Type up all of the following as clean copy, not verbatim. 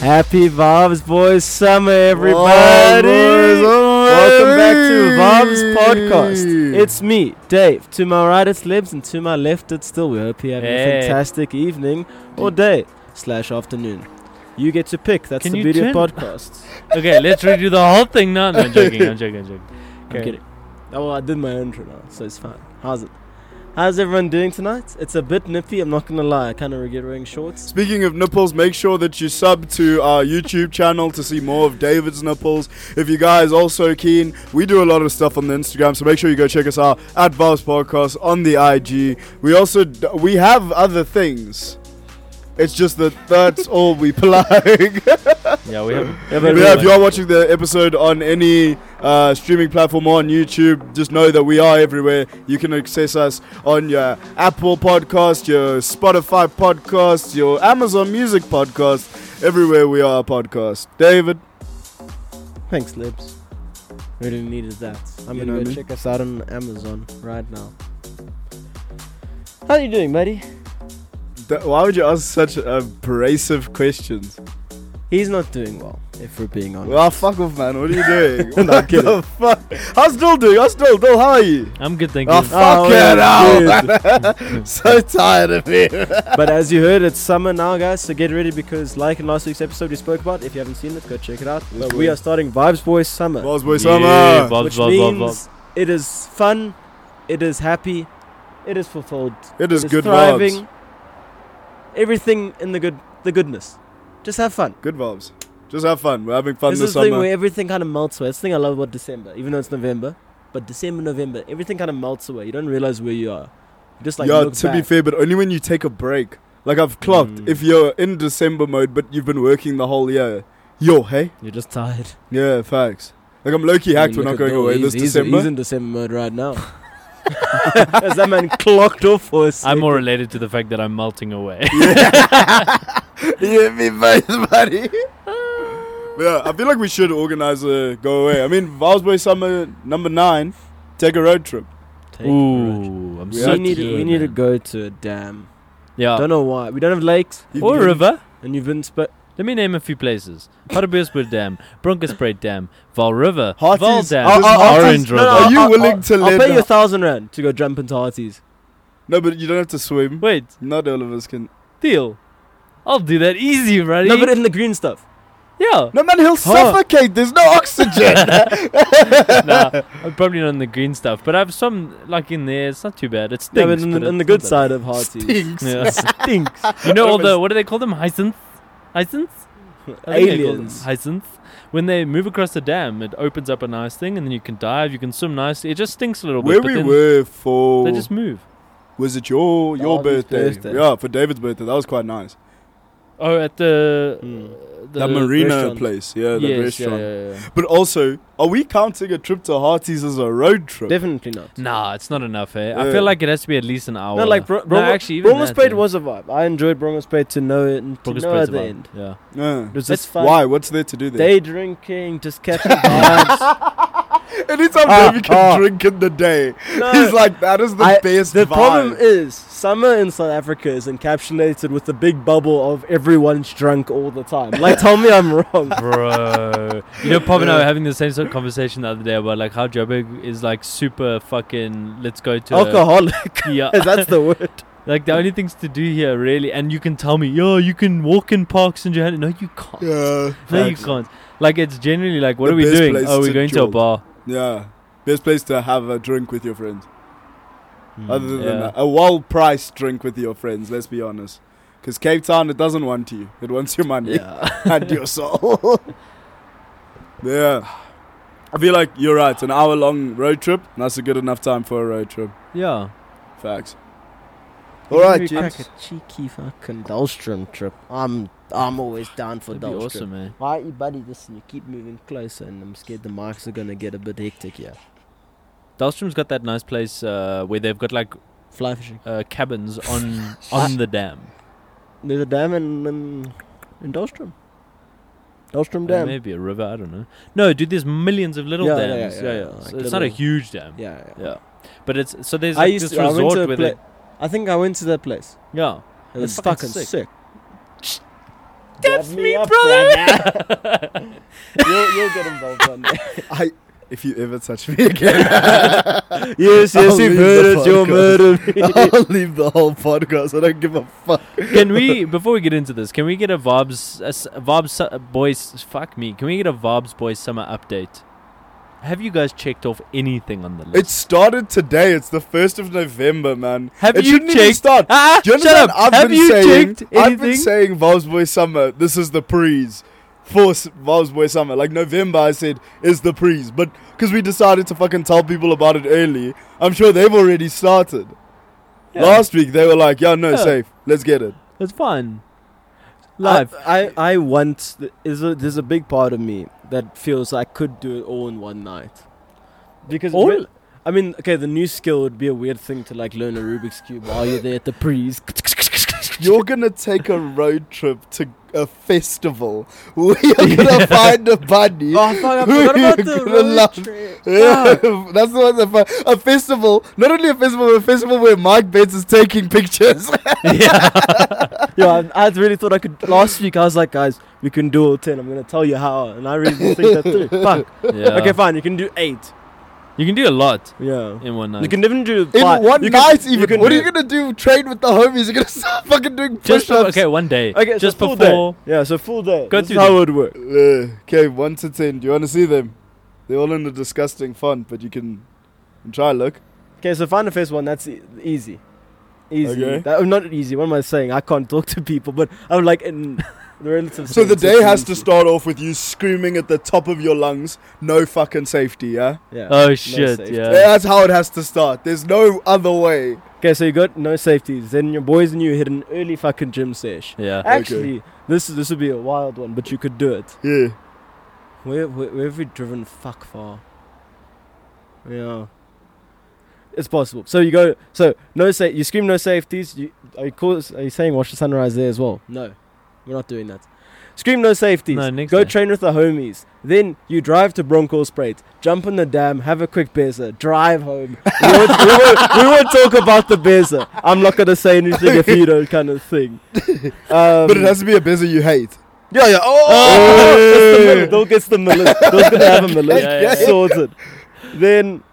Happy Vibes Boys Summer, everybody! Welcome back to Vibes Podcast. It's me, Dave. To my right it's Libs, and to my left it's Still. We hope you're having a fantastic evening or day/afternoon. You get to pick. That's the beauty of podcasts. Okay, let's redo the whole thing now. No, I'm joking. I'm kidding. Oh, well, I did my intro now, so it's fine. How's everyone doing tonight? It's a bit nippy, I'm not gonna lie. I kind of regret wearing shorts. Speaking of nipples, make sure that you sub to our YouTube channel to see more of David's nipples. If you guys also keen, we do a lot of stuff on the Instagram, so make sure you go check us out at Vibes Podcast on the IG. We have other things. It's just that's all we plug. Yeah, we have. If you are watching the episode on any streaming platform or on YouTube, just know that we are everywhere. You can access us on your Apple Podcast, your Spotify Podcast, your Amazon Music Podcast. Everywhere we are a podcast. David. Thanks, Libs. Really needed that. I'm going to go check us out on Amazon right now. How are you doing, buddy? Why would you ask such abrasive questions? He's not doing well, if we're being honest. Well, fuck off, man. What are you doing? No, I'm kidding. The fuck? How's Dill doing? Dill, how are you? I'm good, thank you. Oh, fuck it out. So tired of it. But as you heard, it's summer now, guys, so get ready because like in last week's episode we spoke about, if you haven't seen it, go check it out. But we are starting Vibes Boys Summer. Vibes Boys Summer. Which means it is fun, it is happy, it is fulfilled. It is good thriving. vibes. Everything in the goodness. Just have fun. Good vibes. Just have fun. We're having fun this is the summer. thing where everything kind of melts away. That's the thing I love about December. Even though it's November. But December, November, everything kind of melts away. You don't realize where you are. You just look to back. be fair, but only when you take a break. Like I've clocked, if you're in December mode, but you've been working the whole year. Hey? You're just tired. Yeah, facts. Like I'm low-key hacked we're not going away this December. He's in December mode right now. As that man clocked off for a second. I'm more related to the fact that I'm melting away. You and me both, buddy. Yeah, I feel like we should organize a go away. I mean, Vibes Boys Summer number 9, take a road trip. Ooh, we need to go to a dam. Yeah. Don't know why. We don't have lakes. Or a river. And you've been... Let me name a few places. Hartbeespoort Dam, Bronkhorstspruit Dam, Vaal River, Harties. Vaal Dam, Orange River. Are you willing to let... I'll pay you 1,000 rand to go jump into Harties. No, but you don't have to swim. Wait. Not all of us can. Deal. I'll do that easy, buddy. No, but in the green stuff. Yeah. No, man, he'll suffocate. There's no oxygen. Nah, I'm probably not in the green stuff, but I have some, like, in there. It's not too bad. It stinks. No, but in the good side of Harties. Stinks. Yeah. Stinks. You know all the... What do they call them? Hyacinths? Aliens. Hyacinths. When they move across the dam, it opens up a nice thing, and then you can dive, you can swim nicely. It just stinks a little Where bit. we were for... They just move. Was it your birthday? Yeah, for David's birthday. That was quite nice. Oh, at the marina restaurant. place. Yeah, the restaurant. Yeah. But also, are we counting a trip to Harties as a road trip? Definitely not. Nah, it's not enough, eh? I feel like it has to be at least an hour. No, like actually, even Bronkhorstspruit was a vibe. I enjoyed Bronkhorstspruit to no other end. Yeah. Yeah. That's fun. Why? What's there to do there? Day drinking, just catching vibes. Anytime David can drink in the day, he's like, that is the best The vibe. problem is, summer in South Africa is encapsulated with the big bubble of everyone's drunk all the time. Like, tell me I'm wrong. Bro. You know, Pop and I were having the same sort of conversation the other day about, like, how Joburg is, like, super fucking, let's go to... Alcoholic. Yeah. That's the word. Like, the only things to do here, really, and you can tell me, you can walk in parks in Johannesburg. No, you can't. Yeah. No, you can't. Like, it's generally like, what The are we best doing? place Oh, we're to going to a chill. bar. Yeah. Best place to have a drink with your friends. Other than yeah. a well-priced drink with your friends, let's be honest. Because Cape Town, it doesn't want you. It wants your money and your soul. Yeah. I feel like you're right. An hour-long road trip, that's a good enough time for a road trip. Yeah. Facts. All right, Like James. a cheeky fucking Dahlstrom trip. I'm always down for That'd be Dahlstrom. awesome, man. Why, buddy? Listen, you keep moving closer, and I'm scared the mics are gonna get a bit hectic here. Dahlstrom's got that nice place where they've got, like, Fly fishing. cabins on the dam. There's a dam in Dahlstrom. Dahlstrom Dam. Maybe a river, I don't know. No, dude, there's millions of little dams. yeah. So Like it's not a little- huge dam. Yeah. But it's so there's I like used this to. I went resort to a where they, I think I went to that place. yeah. It was It's fucking fucking sick. sick. That's me, up, brother. You'll get involved one day. If you ever touch me again, Yes, I'll you've leave heard the it. You'll podcast. murder me. I'll leave the whole podcast. I don't give a fuck. Can we, before we get into this, can we get a Vobs Boys? Fuck me. Can we get a Vobs Boys summer update? Have you guys checked off anything on the list? It started today. It's the 1st of November, man. Have it you shouldn't even checked? start. Do you Shut understand? up. Have you checked I've been anything? saying Vobs Boy Summer. This is the prees for Vobs Boy Summer. Like November, I said is the prees, but because we decided to fucking tell people about it early, I'm sure they've already started. Yeah. Last week they were like, "Yeah, no, Yeah. safe. Let's get it." It's fun. Live. I want. There's a big part of me that feels I could do it all in one night. Because All? I mean, okay, the new skill would be a weird thing to like learn a Rubik's Cube while you're there at the prees. You're gonna take a road trip to a festival where you're gonna find a bunny. Oh fuck! I who forgot about you're the gonna road love. trip. Yeah, that's the one that a festival. Not only a festival, but a festival where Mike Bates is taking pictures. Yeah, I really thought I could. Last week I was like, guys, we can do all 10. I'm gonna tell you how, and I really didn't think that through. Fuck. Yeah. Okay, fine. You can do 8. You can do a lot Yeah. in one night. You can even do In 5. one You night, you even. can What are do- you gonna do? Train with the homies? You're gonna start fucking doing just push-ups. okay, one day. Okay, just so full before. day. Yeah, so full day. Go This is through how them. it would work. Okay, 1 to 10. Do you want to see them? They're all in a disgusting font, but you can try look. Okay, so find the first one. That's easy. Easy. Okay. Not easy. What am I saying? I can't talk to people, but I'm like in the relative. So the sense, day it's has to easy. start off with you screaming at the top of your lungs, "No fucking safety!" Yeah, Yeah. Oh no shit! safety. Yeah. that's how it has to start. There's no other way. Okay, so you got no safeties. Then your boys and you hit an early fucking gym sesh. Yeah. Actually, this would be a wild one, but you could do it. Yeah. Where have we driven fuck far? Yeah. It's possible. So you go. So you scream no safeties. Are you saying watch the sunrise there as well? No, we're not doing that. Scream no safeties. No, next go day. train with the homies. Then you drive to Bronkhorstspruit, jump in the dam, have a quick beer, drive home. we won't talk about the beer. I'm not gonna say anything if you don't kind of thing. But it has to be a busy you hate. Yeah. Oh! Don't get the millet. Don't gonna have a millet. Yeah, yeah. Sorted. Then,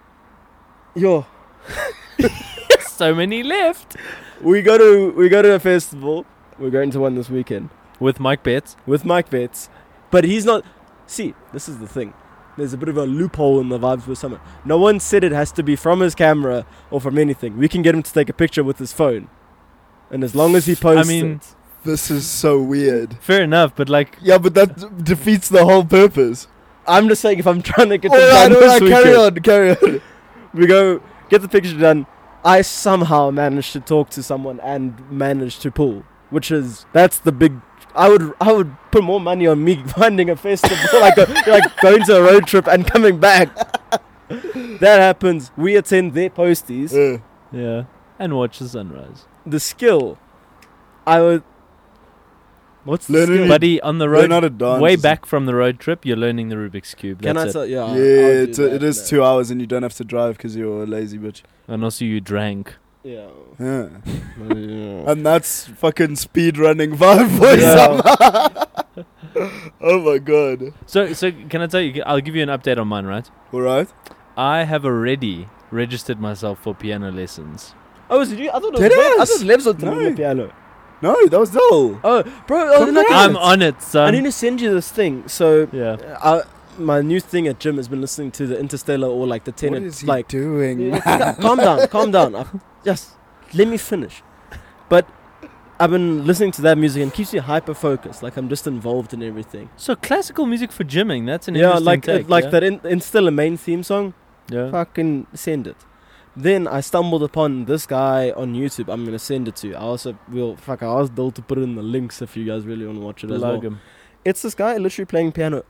So many left. we go to a festival. We're going to one this weekend With Mike Betts. with Mike Betts, but he's not. See, this is the thing. There's a bit of a loophole in the Vibes with Summer. No one said it has to be from his camera or from anything. We can get him to take a picture with his phone, and as long as he posts it. This is so weird. Fair enough, but like, Yeah, but that defeats the whole purpose. I'm just saying, if I'm trying to get All this right, done this weekend, carry on. we go get the picture done. I somehow managed to talk to someone and managed to pull, that's the big. I would put more money on me finding a festival, like going to a road trip and coming back. That happens. We attend their posties. yeah, and watch the sunrise. The skill, I would. What's the Learning skill? it- Buddy, on the Learn road, how to dance. way back from the road trip, you're learning the Rubik's Cube. Can I That's it. tell? Yeah, I'll Yeah, do that, it is man. 2 hours and you don't have to drive because you're a lazy bitch. And also you drank. Yeah. Yeah. Yeah. And that's fucking speed running vibe for Yeah. Oh my god. So can I tell you? I'll give you an update on mine, right? Alright. I have already registered myself for piano lessons. Oh, did you? I thought it was Did Lev. I us? thought Lev's on No. the piano. No, that was dull. Oh, bro. Oh, no, I'm on it, I need son. to send you this thing. So, Yeah. my new thing at gym has been listening to the Interstellar or like the What Tenet. is he Like, doing? yeah, calm down. Just let me finish. But I've been listening to that music and it keeps me hyper focused. Like I'm just involved in everything. So classical music for gymming. That's an Yeah, interesting take, yeah? that Interstellar main theme song. Yeah. Fucking send it. Then I stumbled upon this guy on YouTube. I'm gonna send it to you. I asked Bill to put it in the links if you guys really want to watch it as well. Plug 'em. It's this guy literally playing piano.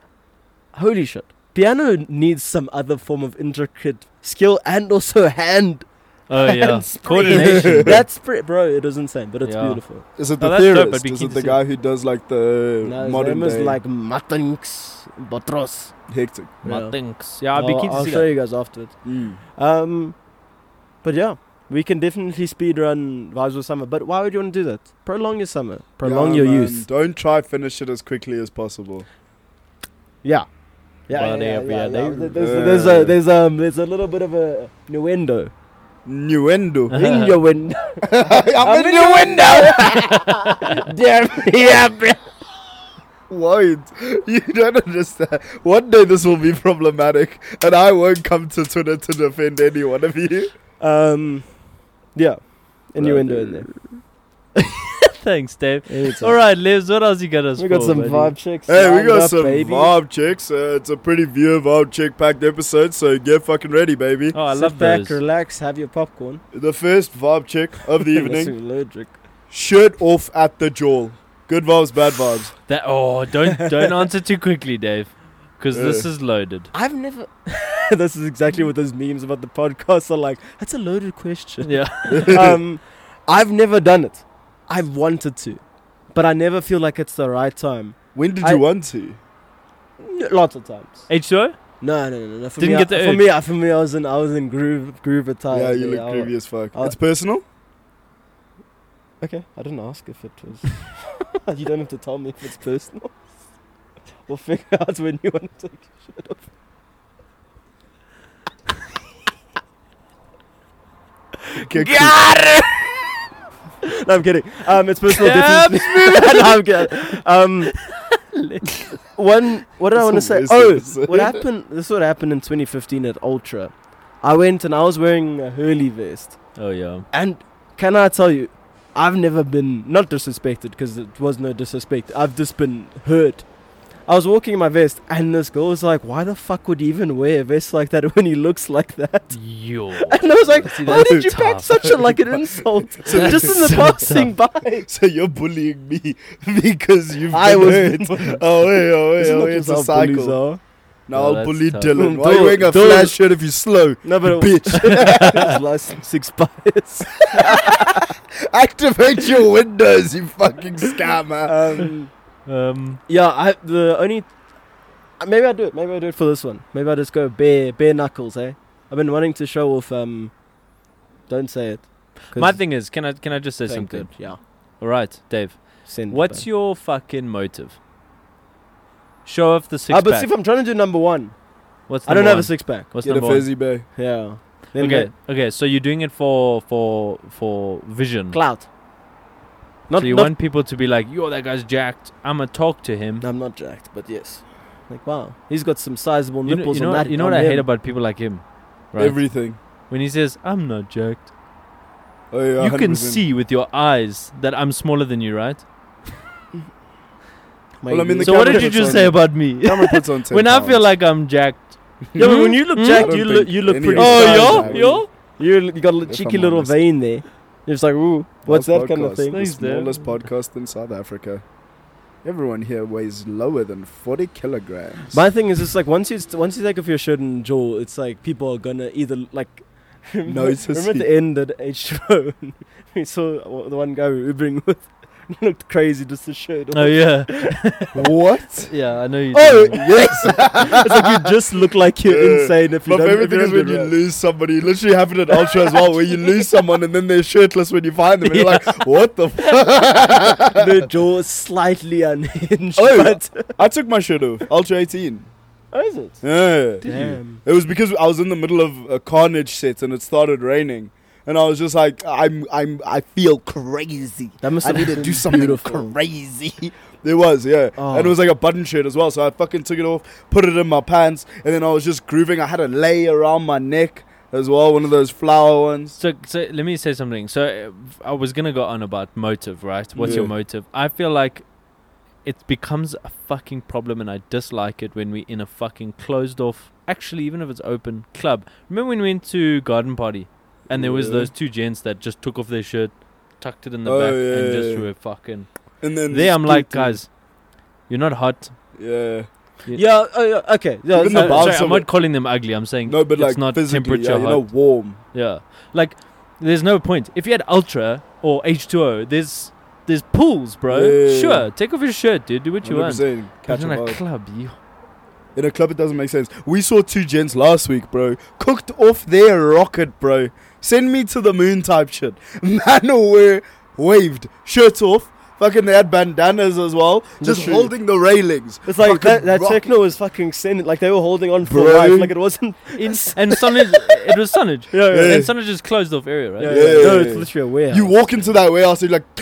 Holy shit. Piano needs some other form of intricate skill and also hand. Oh yeah. hand spring. Coordination. That's bro. It was insane, but it's Yeah. beautiful. Is it Oh, the that's dope, theorist? I'd be Is keen it to the see guy who does like the No, his modern name is day like Matanx Botros. hectic? Yeah. Thanks. Yeah, I'd be keen to I'll see show that. you guys after it. But yeah, We can definitely speed run Vibes with Summer, but why would you want to do that? Prolong your summer. Prolong your youth. Don't try finish it as quickly as possible. Yeah. There's a little bit of a innuendo. Innuendo. In your window. I'm in your window. Damn. Yeah. Wait, you don't understand. One day this will be problematic, and I won't come to Twitter to defend any one of you. Yeah. Innuendo in there. Thanks, Dave. Anytime. All right, Liz, what else you got us We got for, some buddy? vibe checks. Hey, we lined got up, some baby. vibe checks. It's a pretty viewer vibe check packed episode, so get fucking ready, baby. Oh, I Sit love back, those. relax, have your popcorn. The first vibe check of the Unless evening: you're allergic. shirt off at the jaw. Good vibes, bad vibes. Don't answer too quickly, Dave, because this is loaded. I've never. This is exactly what those memes about the podcast are like. That's a loaded question. Yeah. I've never done it. I've wanted to, but I never feel like it's the right time. When did you want to? Lots of times. H2O? No. For Didn't me, get the for me, I was in groove at times. Yeah, you look groovy as fuck. I'll- It's personal. Okay, I didn't ask if it was. You don't have to tell me if it's personal. We'll figure out when you want to take your shirt off. Okay, cool. No, I'm kidding. It's personal. Definitely. No, I'm kidding. What did I want to say? That's Oh, awesome. what happened? This is what happened in 2015 at Ultra. I went and I was wearing a Hurley vest, Oh, yeah. and can I tell you, I've never been not disrespected because it was no disrespect. I've just been hurt. I was walking in my vest, and this girl was like, "Why the fuck would he even wear a vest like that when he looks like that?" Yo. And I was like, See, "Why that's did you pack tough. such a like an insult just in the passing by?" So you're bullying me because you've I been was hurt. been- It's a just how bullies cycle. are. Now Oh, I'll that's bully tough. Dylan. Why are you Don't- wearing a don't- flash shirt if you're slow? No, but Bitch. license expires. Activate your windows, you fucking scammer. Yeah, maybe I do it. Maybe I do it for this one. Maybe I just go bare knuckles. I've been wanting to show off. Don't say it. 'Cause My thing is, can I just say thank something? God, yeah. All right, Dave. Send What's your fucking motive? Show off the six but pack. see, if I'm trying to do number one, What's I don't number have a one? six pack. What's Get a number one? fizzy bay. Yeah. Then Okay. So you're doing it for vision. clout. So you want people to be like, yo, that guy's jacked. I'ma talk to him. I'm not jacked, but yes. Like, wow, he's got some sizable You nipples know on that. you know what I hate about people like him, right? Everything. When he says, I'm not jacked. Oh, yeah, You can 100%. see with your eyes that I'm smaller than you, right? Well, I mean, the So what camera did you puts just on- say about me? Camera puts on 10 When I feel pounds. like I'm jacked. Yeah, but when you look Hmm? jacked, I you don't look think pretty. any of Oh, Size, yo, man. yo. You got a If cheeky I'm little honest. vein there. It's like, ooh, what's Our that kind of podcast, thing? The Thanks, Dave. smallest podcast in South Africa. Everyone here weighs lower than 40 kilograms. My thing is, it's like once you take off your shirt and jaw, it's like people are gonna either like. Notice Remember at you. the end at H2O, we saw the one guy we were Ubering with. Looked crazy, just the shirt. Oh, yeah. What? Yeah, I know you Oh do. yes! It's like you just look like you're Yeah. insane if you My don't. favorite if thing is don't when do you that. lose somebody. It literally happened at Ultra as well, where you lose someone and then they're shirtless when you find them. And you're like, what the fuck? The jaw is slightly unhinged. Oh, but I took my shirt off. Ultra 18. oh, is it? Yeah. Damn. It was because I was in the middle of a Carnage set and it started raining. And I was just like, I feel crazy. That must I have need to been do something beautiful. crazy. It was, yeah. Oh. And it was like a button shirt as well. So I fucking took it off, put it in my pants, and then I was just grooving. I had a lay around my neck as well, one of those flower ones. So let me say something. So I was going to go on about motive, right? What's your Yeah. motive? I feel like it becomes a fucking problem and I dislike it when we're in a fucking closed off, actually even if it's open, club. Remember when we went to Garden Party and there was Yeah. those two gents that just took off their shirt, tucked it in the Oh, back yeah, and just yeah. were fucking... And then There I'm like, split guys, you're not hot. Yeah. Yeah. Oh, yeah. Okay. Yeah. Even so- the bar- Sorry, I'm someone- not calling them ugly. I'm saying No, but it's like not physically, temperature yeah, you know, hot. warm. Yeah, like there's no point. If you had Ultra or H2O, there's pools, bro. Yeah. Sure, take off your shirt, dude. Do what you want. 100%. But Catch in a a vibe. club, you... In a club, it doesn't make sense. We saw two gents last week, bro. Cooked off their rocket, bro. send me to the moon type shit. Man were waved, shirts off. Fucking they had bandanas as well, just Literally. holding the railings. It's like Fucking that rock- techno was fucking sending, like they were holding on for Bro. life, like it wasn't. And Sonnage, it was Sonnage. Yeah, yeah. And Sonnage is closed off area, right? Yeah, Yeah, yeah. No, yeah, it's yeah. literally a warehouse. You walk into that warehouse and you're like,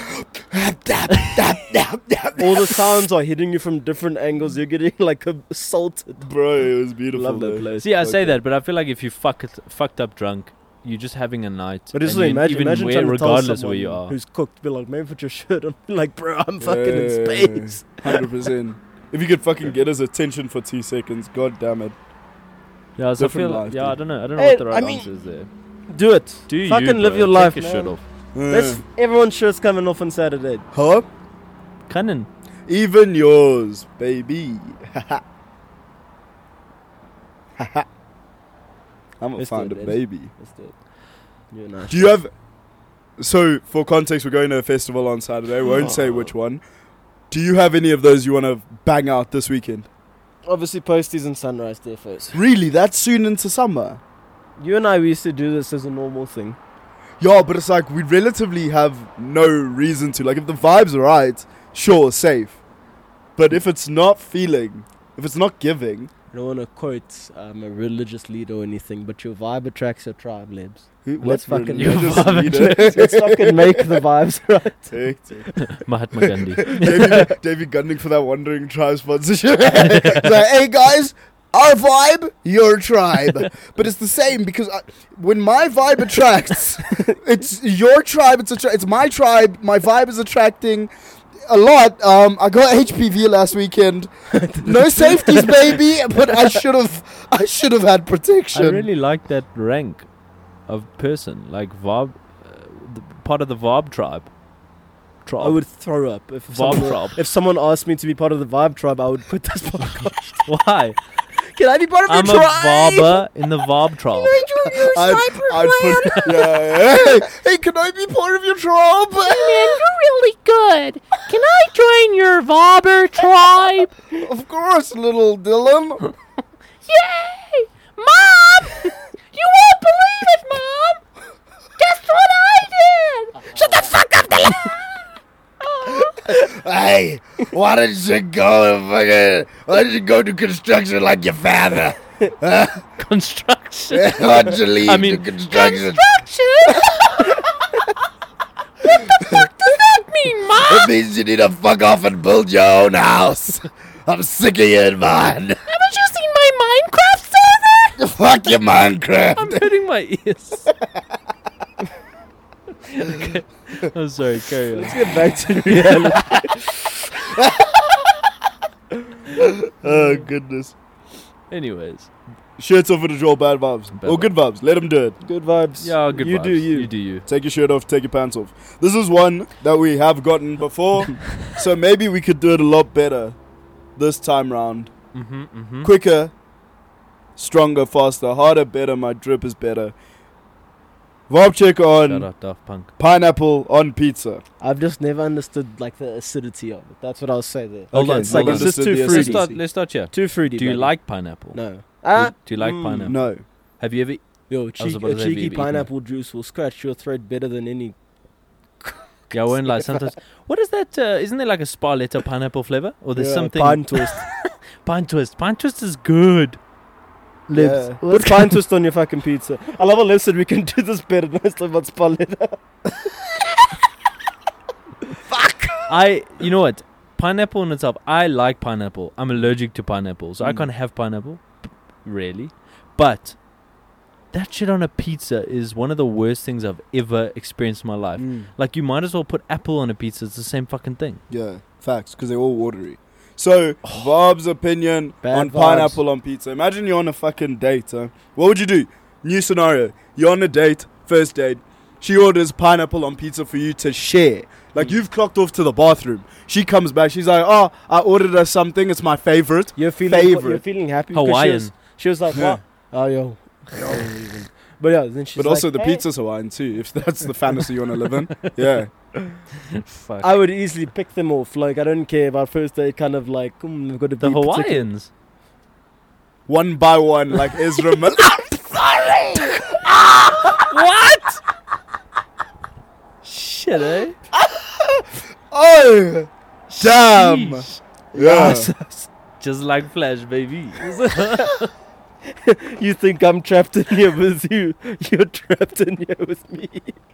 All the sounds are hitting you from different angles. You're getting like assaulted. bro, it was beautiful. Love that though. place. See, I say Okay. that, but I feel like if you fucked up drunk, you're just having a night. But just and you imagine even trying where, to tell regardless someone where you are. who's cooked, be like, maybe put your shirt on. Like, bro, I'm fucking in Yeah, space. 100%. If you could fucking get his attention for 2 seconds, god damn it. Yeah, so I Different feel life, yeah, I dude. don't know. I don't know Hey, what the right I mean- answer is there. Do it. Do you fucking live bro. your Take life, your man. shirt off. Let's everyone's shirts coming off on Saturday. Huh? Cunning. Even yours, baby. I'm gonna Let's find do a it, baby. Let's do it. You and I. Do you have? So, for context, we're going to a festival on Saturday. Won't say which one. Do you have any of those you want to bang out this weekend? Obviously, Posties and Sunrise there first. Really? That's soon into summer? You and I, we used to do this as a normal thing. Yeah, but it's like we relatively have no reason to. Like, if the vibe's are right, sure, safe. But if it's not feeling, if it's not giving, I don't want to quote a religious leader or anything, but your vibe attracts your tribe, Lebs. who- Let's what fucking- religious Your vibe leader? Let's fucking make the vibes right. Mahatma Gandhi. David Gunning for that Wandering Tribe sponsorship. It's like, hey guys, our vibe, your tribe. But it's the same because when my vibe attracts, it's your tribe. It's my tribe. My vibe is attracting a lot. I got HPV last weekend. No safeties, baby. But I should have had I protection. really like that rank of person, like Vob, part of the Vob tribe. I would throw up Vob tribe. if someone asked me to be part of the vibe tribe. I would quit this podcast. Why? Can I be part of I'm a your tribe? Vober in the Vob tribe. I'd put, yeah. Hey, can I be part of your tribe? You're really good. Can I join your Vobber tribe? Of course, little Dylan. Yay! Mom! You won't believe it, Mom! Guess what I did? Shut the fuck up, Dylan! Hey, why didn't you go to construction like your father? Construction. Why did you leave I mean, construction? What does that mean, Mom? It means you need to fuck off and build your own house. I'm sick of you in mine. Haven't you seen my Minecraft server? Fuck your Minecraft. I'm hurting my ears. Okay. I'm sorry, carry on. Let's get back to reality. Oh, goodness. Anyways. Shirts off and draw bad vibes. Bad Or good vibes. Let them do it. Good vibes. Yeah, good You vibes. do you. You do you. Take your shirt off, take your pants off. This is one that we have gotten before, so maybe we could do it a lot better this time round. Mm-hmm, mm-hmm. Quicker, stronger, faster, harder, better. My drip is better. Vibe check Shout on out Daft Punk. pineapple on pizza. I've just never understood like the acidity of it. That's what I'll say there. Hold on, It's like hold it's on. just too Understood the fruity. acidity. Let's start here. Too fruity. Do you baby. like pineapple? No. Do you like pineapple? No. Have you ever? Yo, about to say, a have you cheeky ever eaten pineapple juice will scratch your throat better than any. Yeah, I won't lie. Sometimes. What is that? Isn't there like a Sparletta pineapple flavor? Or there's Yeah, something. pine twist. Pine twist. Pine twist is good. Lips. Yeah. Put pine twist on your fucking pizza. I love how Liv said we can do this better than stuff about Spaletta. You know what? Pineapple in itself, I like pineapple. I'm allergic to pineapple, so I can't have pineapple. Really. But that shit on a pizza is one of the worst things I've ever experienced in my life. Like, you might as well put apple on a pizza. It's the same fucking thing. Yeah, facts, because they're all watery. So, Vob's opinion Bad on vibes. pineapple on pizza. Imagine you're on a fucking date, huh? What would you do? New scenario. You're on a date, first date. She orders pineapple on pizza for you to share. Like, you've clocked off to the bathroom. She comes back. She's like, oh, I ordered us something. It's my favorite. You're feeling happy. because Hawaiian. She was like, Yeah. what? Oh, yo. But yeah, then she's But like, also, the hey. pizza's Hawaiian, too, if that's the fantasy you want to live in. Yeah. Fuck. I would easily pick them off. Like, I don't care about first date, kind of like, I've got to The be particular. Hawaiians. One by one, like Ezra Miller. What? Shit, eh? Oh, damn. Sheesh. Yeah. Just like Flash, baby. You think I'm trapped in here with you? You're trapped in here with me.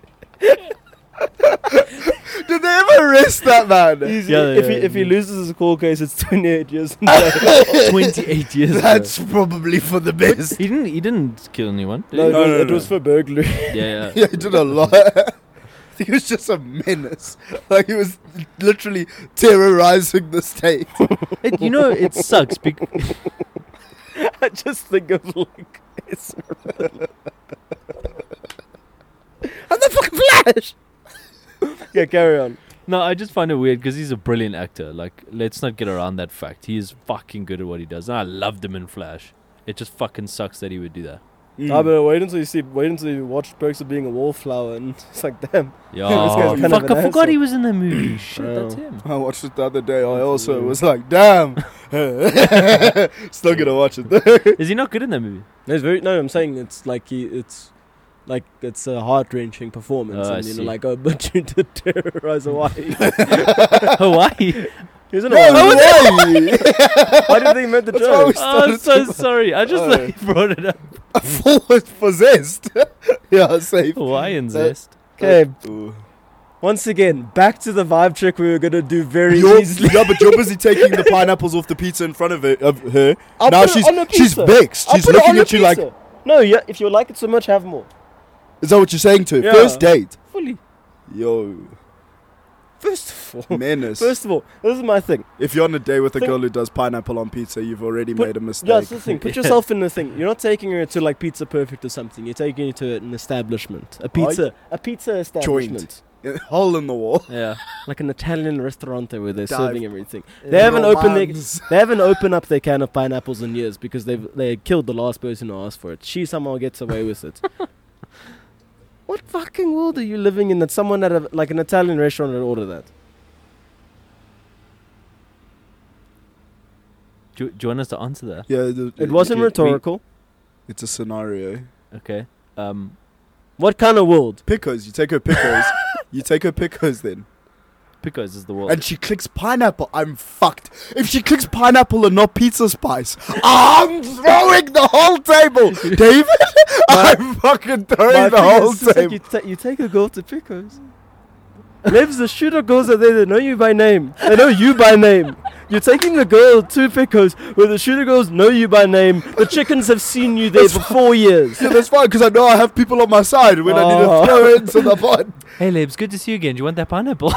Did they ever arrest that man? If he loses his court case, it's 28 years in jail. 28 years. That's probably for the best. He didn't kill anyone. Did No, he? No, it was for burglary. Yeah. Yeah, he did a lot. I think he was just a menace. Like, he was literally terrorizing the state. It sucks. I just think of like it's I'm the fucking Flash. Yeah, carry on. No, I just find it weird because he's a brilliant actor. Like, let's not get around that fact. He is fucking good at what he does. And I loved him in Flash. It just fucking sucks that he would do that. But wait until you watch Perks of Being a Wallflower, and it's like, damn. Yeah, This guy's kind of fuck! an I forgot asshole. he was in the movie. Shit, that's him. I watched it the other day. I also was like, damn. Still gonna watch it though. Is he not good in that movie? No, it's very. No, I'm saying it's like it's a heart wrenching performance, Oh, I and see. like, oh, but you did terrorize Hawaii. Hawaii. He was in No, Hawaii. Hawaii. Why did they make the That's why we joke? Oh, I'm started so sorry. I just Oh. brought it up. I thought was possessed. Yeah, safe. Hawaiian That- zest. Okay, Ooh. once again, back to the vibe check we were gonna do very You're, easily. yeah, but you're busy taking the pineapples off the pizza in front of her. I'll Now put it on the she's pizza. vexed. I'll She's put it on looking the at you like, pizza. No, yeah, if you like it so much, have more. is that what you're saying to her? Yeah. First date. Fully. Yo, First of all, menace. this is my thing. If you're on a date with a Think- girl who does pineapple on pizza, you've already Put- made a mistake. Yeah, that's the thing. Put yourself in the thing. You're not taking her to like Pizza Perfect or something. You're taking her to an establishment, a pizza establishment, Hole in the wall. Yeah. like an Italian restaurant where they're Dive. serving everything. They haven't opened Romance. they haven't opened up their can of pineapples in years because they killed the last person who asked for it. She somehow gets away with it. What fucking world are you living in that someone at like an Italian restaurant would order that? Do you want us to answer that? Yeah, It wasn't we- rhetorical. It's a scenario. Okay. What kind of world? Pickles. You take her pickles. You take her pickles then. Pickles is the world. And she clicks pineapple. I'm fucked. If she clicks pineapple and not pizza spice, I'm throwing the whole table. David, I'm fucking throwing the whole table. You take a girl to Picos. Lives the shooter girls are there. They know you by name. They know you by name. You're taking the girl to Picos where the shooter girls know you by name. The chickens have seen you there for 4 years. Yeah, that's fine because I know I have people on my side when I need Oh. to throw into the pot. Hey, Labs, good to see you again. Do you want that pineapple?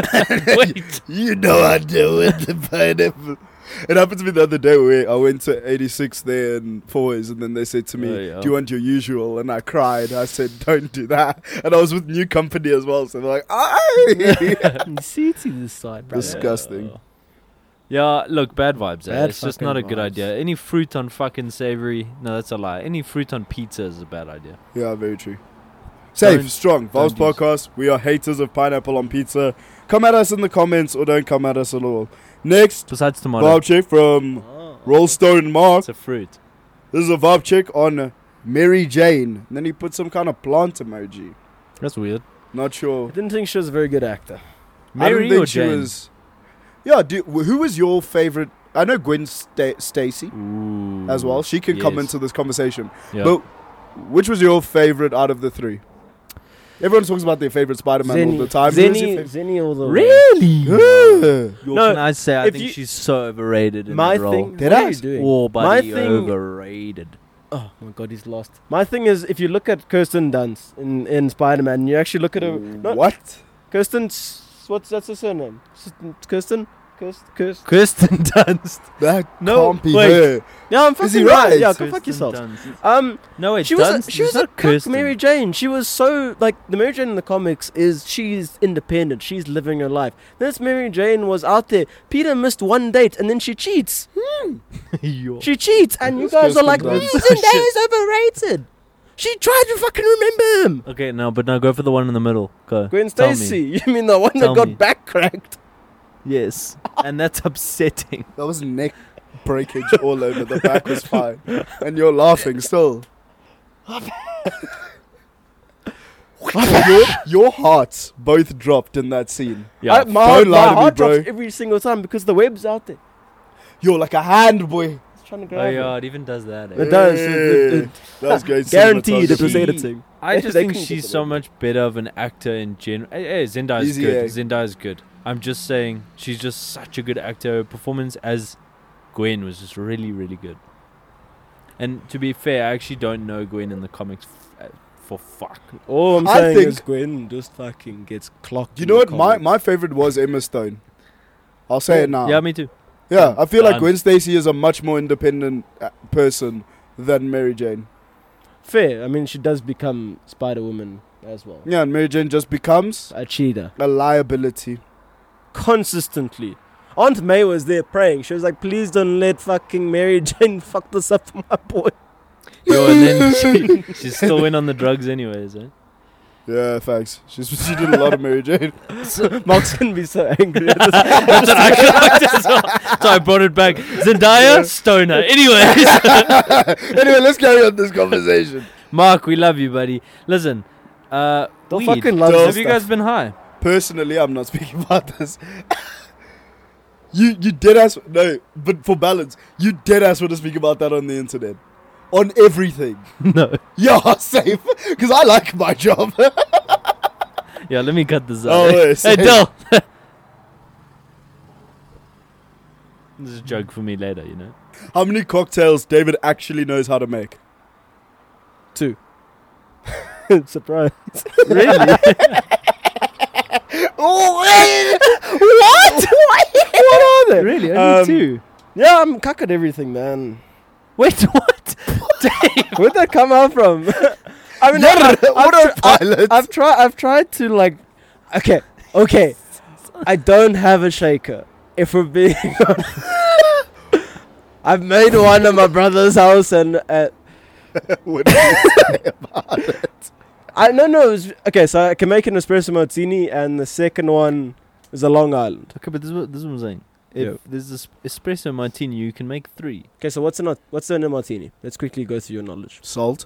Wait. You know I do with the pineapple. It happened to me the other day where I went to 86 there and Fours, and then they said to me, Oh, yeah. do you want your usual? And I cried. I said, don't do that. And I was with new company as well, so they're like, aye. You see it to this side, brother. Disgusting. Yeah, look, bad vibes. Bad It's just fucking not a good vibes. idea. Any fruit on fucking savory? No, that's a lie. Any fruit on pizza is a bad idea. Yeah, very true. Safe, Don't- strong. Valve's don't use- Podcast. We are haters of pineapple on pizza. Come at us in the comments or don't come at us at all. Next, Besides tomato, vibe check from Rollstone Mark. it's a fruit. This is a vibe check on Mary Jane. And then he put some kind of plant emoji. That's weird. Not I sure. didn't think she was a very good actor. I Mary don't think or she Jane? was. Yeah, who was your favorite? I know Gwen Stacy Ooh, as well. She can come yes. into this conversation. Yeah. But which was your favorite out of the three? Everyone talks about their favorite Spider-Man all the time. Who was your favorite? Zenny all the way. Really? Yeah. No, Can I say I if think you- she's so overrated in My that role. thing. Did What I? are you doing? Oh, buddy, My thing- overrated. Oh my god, he's lost. My thing is, if you look at Kirsten Dunst in Spider-Man, you actually look at her. No, What? that's her surname? Kirsten. Kristen Dunst. That No, can't be wait. her. Yeah, I'm Is he fucking right. right? Yeah, go Kristen fuck yourself. Dunst. No, wait, she Dunst. was she was It's a not cuck Kirsten. Mary Jane. She was so like the Mary Jane in the comics is she's independent. She's living her life. This Mary Jane was out there. Peter missed one date and then she cheats. Yo. She cheats, and you Who's guys are like, Kirsten Dunst? Zendaya is overrated. She tried to fucking remember him. Okay, no, but now go for the one in the middle. Go. Gwen Tell me. Stacy. You mean the one Tell that got me. back cracked? Yes, and that's upsetting. That was neck breakage all over. The back was fine. And you're laughing still. Your hearts both dropped in that scene. Yeah. My Don't lie to me, heart bro. drops every single time because the web's out there. You're like a hand, boy. It's trying to Oh grab yeah, it. it even does that. It does. It That was great. guaranteed it was cinematography. editing. I just They think couldn't she's get so it. much better of an actor in general. Hey, Zendaya's Easy good. A. Zendaya's good. I'm just saying she's just such a good actor. Her performance as Gwen was just really, really good. And to be fair, I actually don't know Gwen in the comics for fuck. All I'm I saying think- is Gwen just fucking gets clocked. You in know the what? My comics. favorite was Emma Stone. I'll say it now. Yeah, me too. Yeah, I feel like Done. Gwen Stacy is a much more independent person than Mary Jane. Fair. I mean, she does become Spider-Woman as well. Yeah, and Mary Jane just becomes A cheater. a liability. Consistently. Aunt May was there praying. She was like, please don't let fucking Mary Jane fuck this up for my boy. Yo, and then she still went on the drugs anyways, eh? Yeah, thanks. She did a lot of Mary Jane. Mark's gonna be so angry at this. That's what I liked as well. So I brought it back. Zendaya, stoner. Anyways. Anyway, let's carry on this conversation. Mark, we love you, buddy. Listen, Don't weed. fucking love Don't Have you guys been high? Personally, I'm not speaking about this. You dead ass no, but for balance, you dead ass want to speak about that on the internet, on everything. No. Yeah, safe, because I like my job. Yeah, let me cut this out. Oh, eh? yeah, Hey, same. Del. This is a joke for me later, you know. How many cocktails David actually knows how to make? 2. Surprise. Really? Oh, What? What are they? Really? Only Um, 2? Yeah, I'm cuck at everything, man. Wait, what? Where'd that come out from? I mean, I've tried to like. Okay. I don't have a shaker. If we're being honest. I've made one at my brother's house and What did you say about it? I no. It was, okay, so I can make an espresso martini, and the second one is a Long Island. Okay, but this is what I'm saying. If Yeah. there's this espresso martini, you can make 3. Okay, so what's in a martini? Let's quickly go through your knowledge. Salt,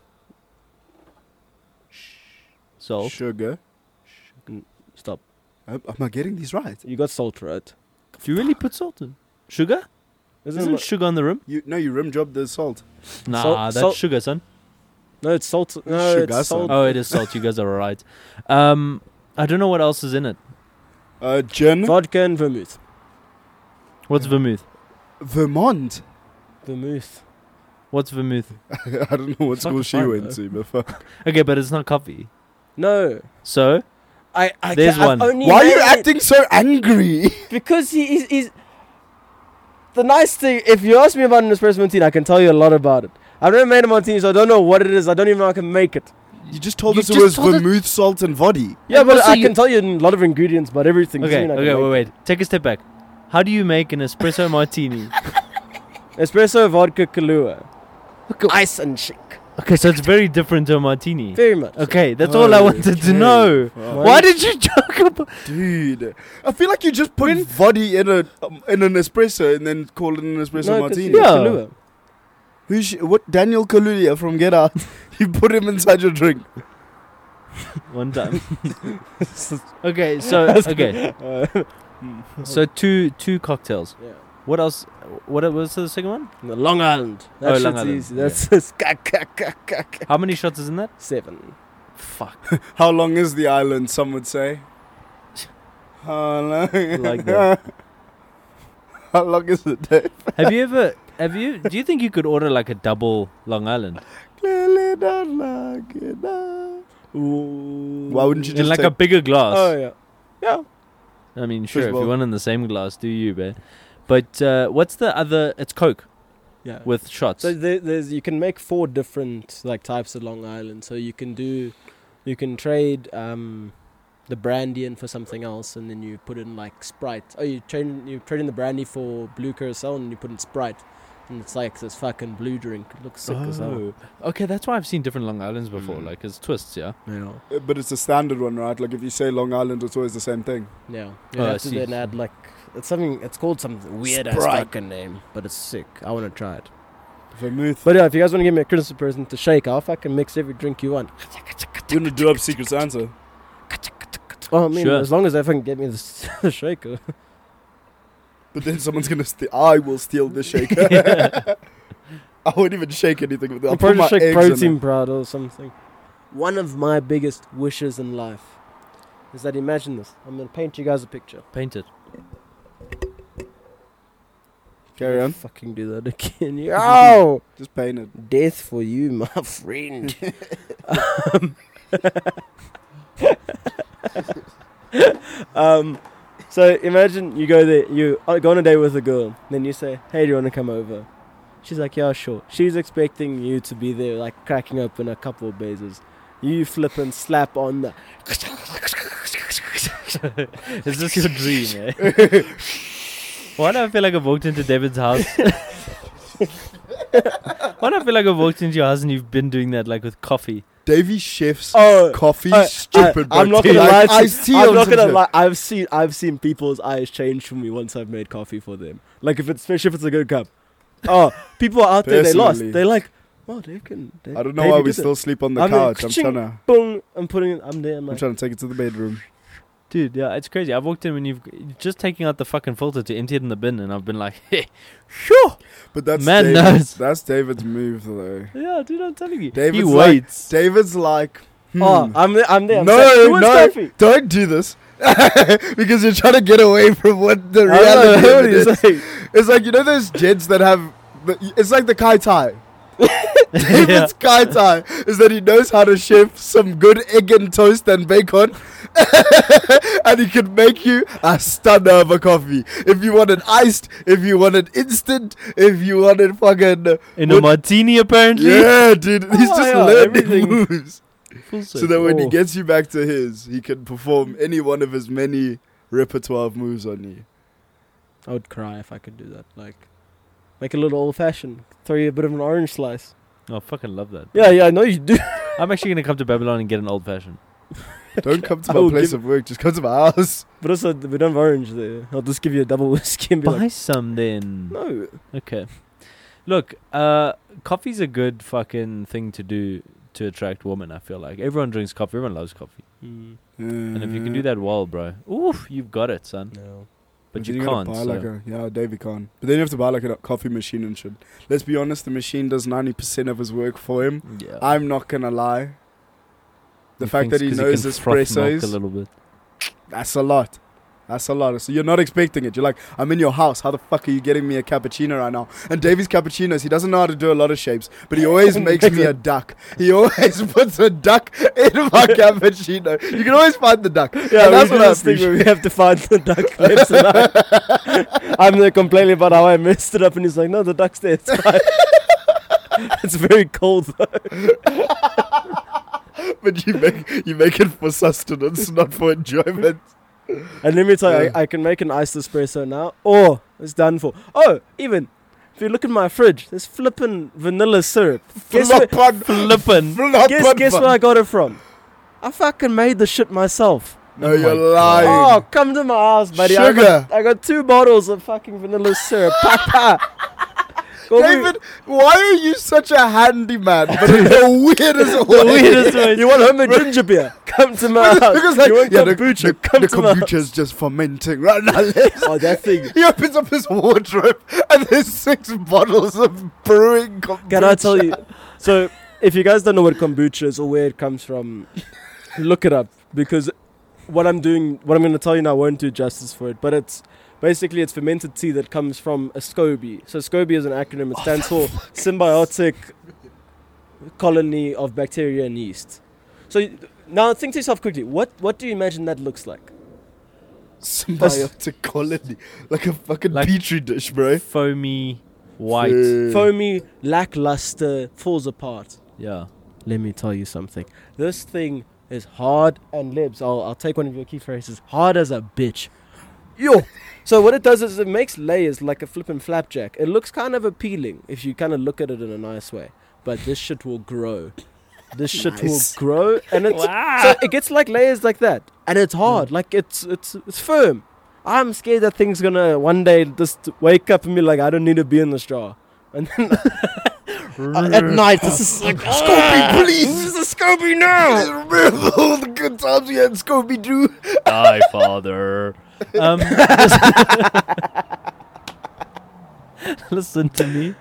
Salt. sugar. Stop. Am I getting these right? You got salt, right? Do you really put salt in? Sugar? Isn't sugar on the rim? You rim job the salt. Nah, Salt- that's salt- sugar, son. No, it's salt. No, Sugar, it's salt. Oh, it is salt. You guys are right. I don't know what else is in it. Gin, Vodka and vermouth. What's vermouth? Vermont. Vermouth. What's vermouth? I don't know what school Fucking she fun, went though. to, but fuck. Okay, but it's not coffee. No. So I There's I've one. only Why are you made it acting so angry? Because he's the nice thing. If you ask me about an espresso martini, I can tell you a lot about it. I've never made a martini, so I don't know what it is. I don't even know how I can make it. You just told You us it just was told us- vermouth, salt, and vodka. Yeah, And but also I you- can tell you a lot of ingredients about everything. okay, Doesn't mean I can make wait. Take a step back. How do you make an espresso martini? it. Espresso, vodka, Kahlua, ice and shake. Okay, so it's very different to a martini. Very much. Okay, that's all I wanted to know. Fuck. Why did you joke about? Dude, I feel like you just put vodka in an espresso and then call it an espresso No, 'cause martini. it's Yeah. Kahlua. What Daniel Kaluuya from Get Out? You put him inside your drink. One time. Okay, so two cocktails. Yeah. What else? What was the second one? The Long Island. That Oh, shit's Long Island, easy. That's just How many shots is in that? 7. Fuck. How long is the island? Some would say. How long? Like that. How long is it, Dave? Do you think you could order like a double Long Island? Clearly not like it now. Why wouldn't you In just like take a bigger glass? Oh yeah. Yeah. I mean, sure, if Fishbowl. you want in the same glass, do you, man? But what's the other? It's Coke Yeah. with shots. So there's you can make 4 different like types of Long Island. So you can trade the brandy in for something else, and then you put in like Sprite. Oh, you trade in the brandy for blue curacao, and you put in Sprite, and it's like this fucking blue drink. It looks sick as hell. Okay, that's why I've seen different Long Islands before, like as twists, yeah. Yeah. But it's a standard one, right? Like if you say Long Island, it's always the same thing. Yeah. Oh, You I have to see. then add like it's called something weird ass Sprite. fucking name, but it's sick. I want to try it. Vermouth. But yeah, if you guys want to give me a Christmas present to shake, I'll fucking mix every drink you want. You're gonna do up Secret Santa. Oh, I mean, Sure. as long as they fucking get me the shaker. But then someone's gonna I will steal the shaker. I won't even shake anything with it. I'll I'll put probably my shake eggs in protein it. powder or something. One of my biggest wishes in life is that, imagine this. I'm going to paint you guys a picture. Paint it. Carry on. Fucking do that again. Yo! Just paint it. Death for you, my friend. So imagine you go there, you go on a date with a girl, then you say, hey, do you want to come over? She's like, yeah, sure. She's expecting you to be there, like, cracking open a couple of bazers. You flip and slap on the... Is this your dream, eh? Why do I feel like I've walked into David's house? Why do I feel like I've walked into your house and you've been doing that, like, with coffee? Davy chef's Oh, coffee, stupid. I'm bro. not gonna Like lie to you. iced tea I'm on not some gonna shit. lie. I've seen people's eyes change for me once I've made coffee for them. Like, especially if it's a good cup. Oh, people are out there. They lost. Personally. They're like, oh, Dave can. I don't know why we still sleep on the I'm there, couch. I'm ka-ching. trying to. Boom! I'm putting it. I'm there. I'm I'm like, trying to take it to the bedroom. Dude, yeah, it's crazy. I've walked in when you've just taking out the fucking filter to empty it in the bin, and I've been like, hey, sure. But that's Man David's, knows. That's David's move, though. Yeah, dude, I'm telling you. David's he like- waits. David's like, oh, I'm there. I'm no, saying, who wants no, coffee? don't do this. Because you're trying to get away from what the I don't reality know, of what it do you is. say? It's like, you know those gents that have... It's like the Kai Tai. David's Kai Tai is that he knows how to chef some good egg and toast and bacon. And he can make you a stunner of a coffee. If you want it iced, if you want it instant, if you want it fucking... In a martini, apparently. Yeah, dude. He's Oh, just yeah, learning everything. moves. Full So that when he Oh. gets you back to his, he can perform any one of his many repertoire of moves on you. I would cry if I could do that. Like, make a little old fashioned. Throw you a bit of an orange slice. Oh, I fucking love that. Yeah, I know you do. I'm actually going to come to Babylon and get an old fashioned. Don't come to I my will place give- of work. Just come to my house. But also, we don't have orange there. I'll just give you a double whiskey and be Buy like, some then. no. Okay. Look, coffee's a good fucking thing to do to attract women, I feel like. Everyone drinks coffee. Everyone loves coffee. And if you can do that well, bro, oof, you've got it, son. No. But Then you gotta can't. buy So. like a, yeah, Davey can't. But then you have to buy like a coffee machine and shit. Let's be honest, the machine does 90% of his work for him. Yeah. I'm not gonna lie. The He fact that he thinks 'cause knows can froth milk a espressos, little bit. that's a lot. That's a lot. So you're not expecting it. You're like, I'm in your house. How the fuck are you getting me a cappuccino right now? And Davey's cappuccinos, he doesn't know how to do a lot of shapes, but he always makes me a duck. He always puts a duck in my cappuccino. You can always find the duck. Yeah, And that's we what do I this thing where appreciate. we have to find the duck left and right. I'm there complaining about how I messed it up, and he's like, no, the duck's there. It's fine. It's very cold, though. But you make it for sustenance, not for enjoyment. And let me tell you, Yeah. I can make an iced espresso now, or it's done for. Oh, even if you look in my fridge, there's flippin' vanilla syrup. Guess where, Flippin'. guess where I got it from? I fucking made the shit myself. No, Oh you're my lying. Oh, come to my house, buddy. Sugar. I got 2 bottles of fucking vanilla syrup. Papa. Call me- David, why are you such a handyman? But in the weirdest way. weirdest way. You want homemade ginger beer? Come to my house. Because like, you want yeah, kombucha? Come the to my house. kombucha is just fermenting right now. Let's- Oh, that thing. He opens up his wardrobe and there's 6 bottles of brewing kombucha. Can I tell you? So, if you guys don't know what kombucha is or where it comes from, look it up, because what I'm going to tell you now won't do justice for it. But it's fermented tea that comes from a SCOBY. So SCOBY is an acronym. It stands for Symbiotic Colony of Bacteria and Yeast. So now think to yourself quickly, what do you imagine that looks like? Symbiotic colony. Like a fucking Like- petri dish, bro. Foamy, white. Foamy, lackluster, falls apart. Yeah. Let me tell you something. This thing is hard and lives. I'll take one of your key phrases. Hard as a bitch. Yo. So what it does is it makes layers like a flippin' flapjack. It looks kind of appealing if you kind of look at it in a nice way. But this shit will grow. This shit will Nice. grow, and it's Wow. so it gets like layers like that, and it's hard. Like it's firm. I'm scared that thing's gonna one day just wake up and be like, I don't need to be in this jar. And then at night, this is like, Scooby, please! This is a Scooby now! Remember all the good times we had in Scooby-Doo? Die, father. Listen to me.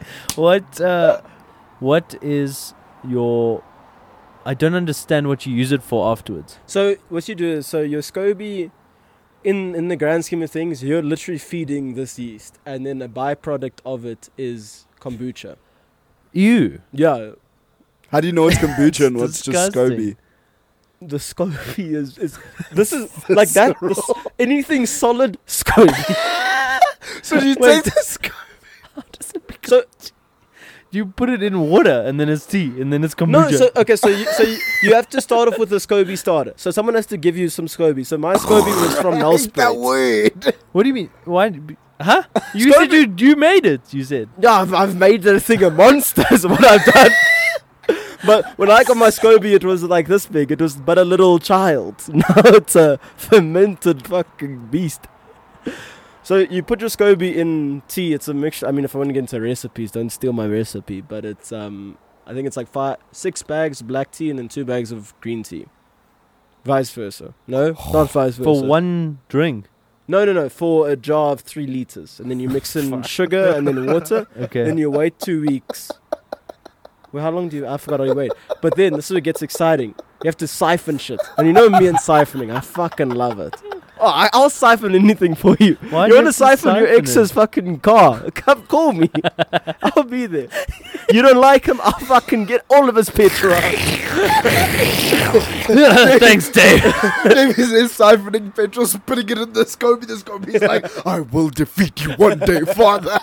What is your... I don't understand what you use it for afterwards. So what you do is, so your SCOBY, in the grand scheme of things, you're literally feeding this yeast, and then a byproduct of it is kombucha. Ew. Yeah, How do you know it's kombucha and what's just disgusting. SCOBY? the SCOBY is this is like that. Anything solid, SCOBY. So you Wait. take this So You put it in water and then it's tea and then it's kombucha. no, so okay, so you have to start off with a SCOBY starter. So someone has to give you some SCOBY. So my SCOBY was from I hate that Nelspruit. word. What do you mean? Why? Huh? You said you made it. You said. Yeah, I've made the thing a monster. Is what I've done. But when I got my SCOBY, it was like this big. It was but a little child. Now it's a fermented fucking beast. So you put your SCOBY in tea. It's a mixture. I mean, if I want to get into recipes, don't steal my recipe. But it's I think it's like 6 bags of black tea and then 2 bags of green tea. Vice versa. No, not vice versa. For one drink. No. For a jar of 3 liters, and then you mix in sugar and then water. Okay. Then you wait 2 weeks. Well, how long do you... I forgot how you wait. But then, this is where it gets exciting. You have to siphon shit. And you know me and siphoning. I fucking love it. Oh, I'll siphon anything for you. Why You do want to have siphon your siphon ex's fucking car? Come call me. I'll be there. You don't like him? I'll fucking get all of his petrol out. Thanks, Dave. Dave is siphoning petrol, putting it in the SCOBY. The SCOBY is like, I will defeat you one day, father.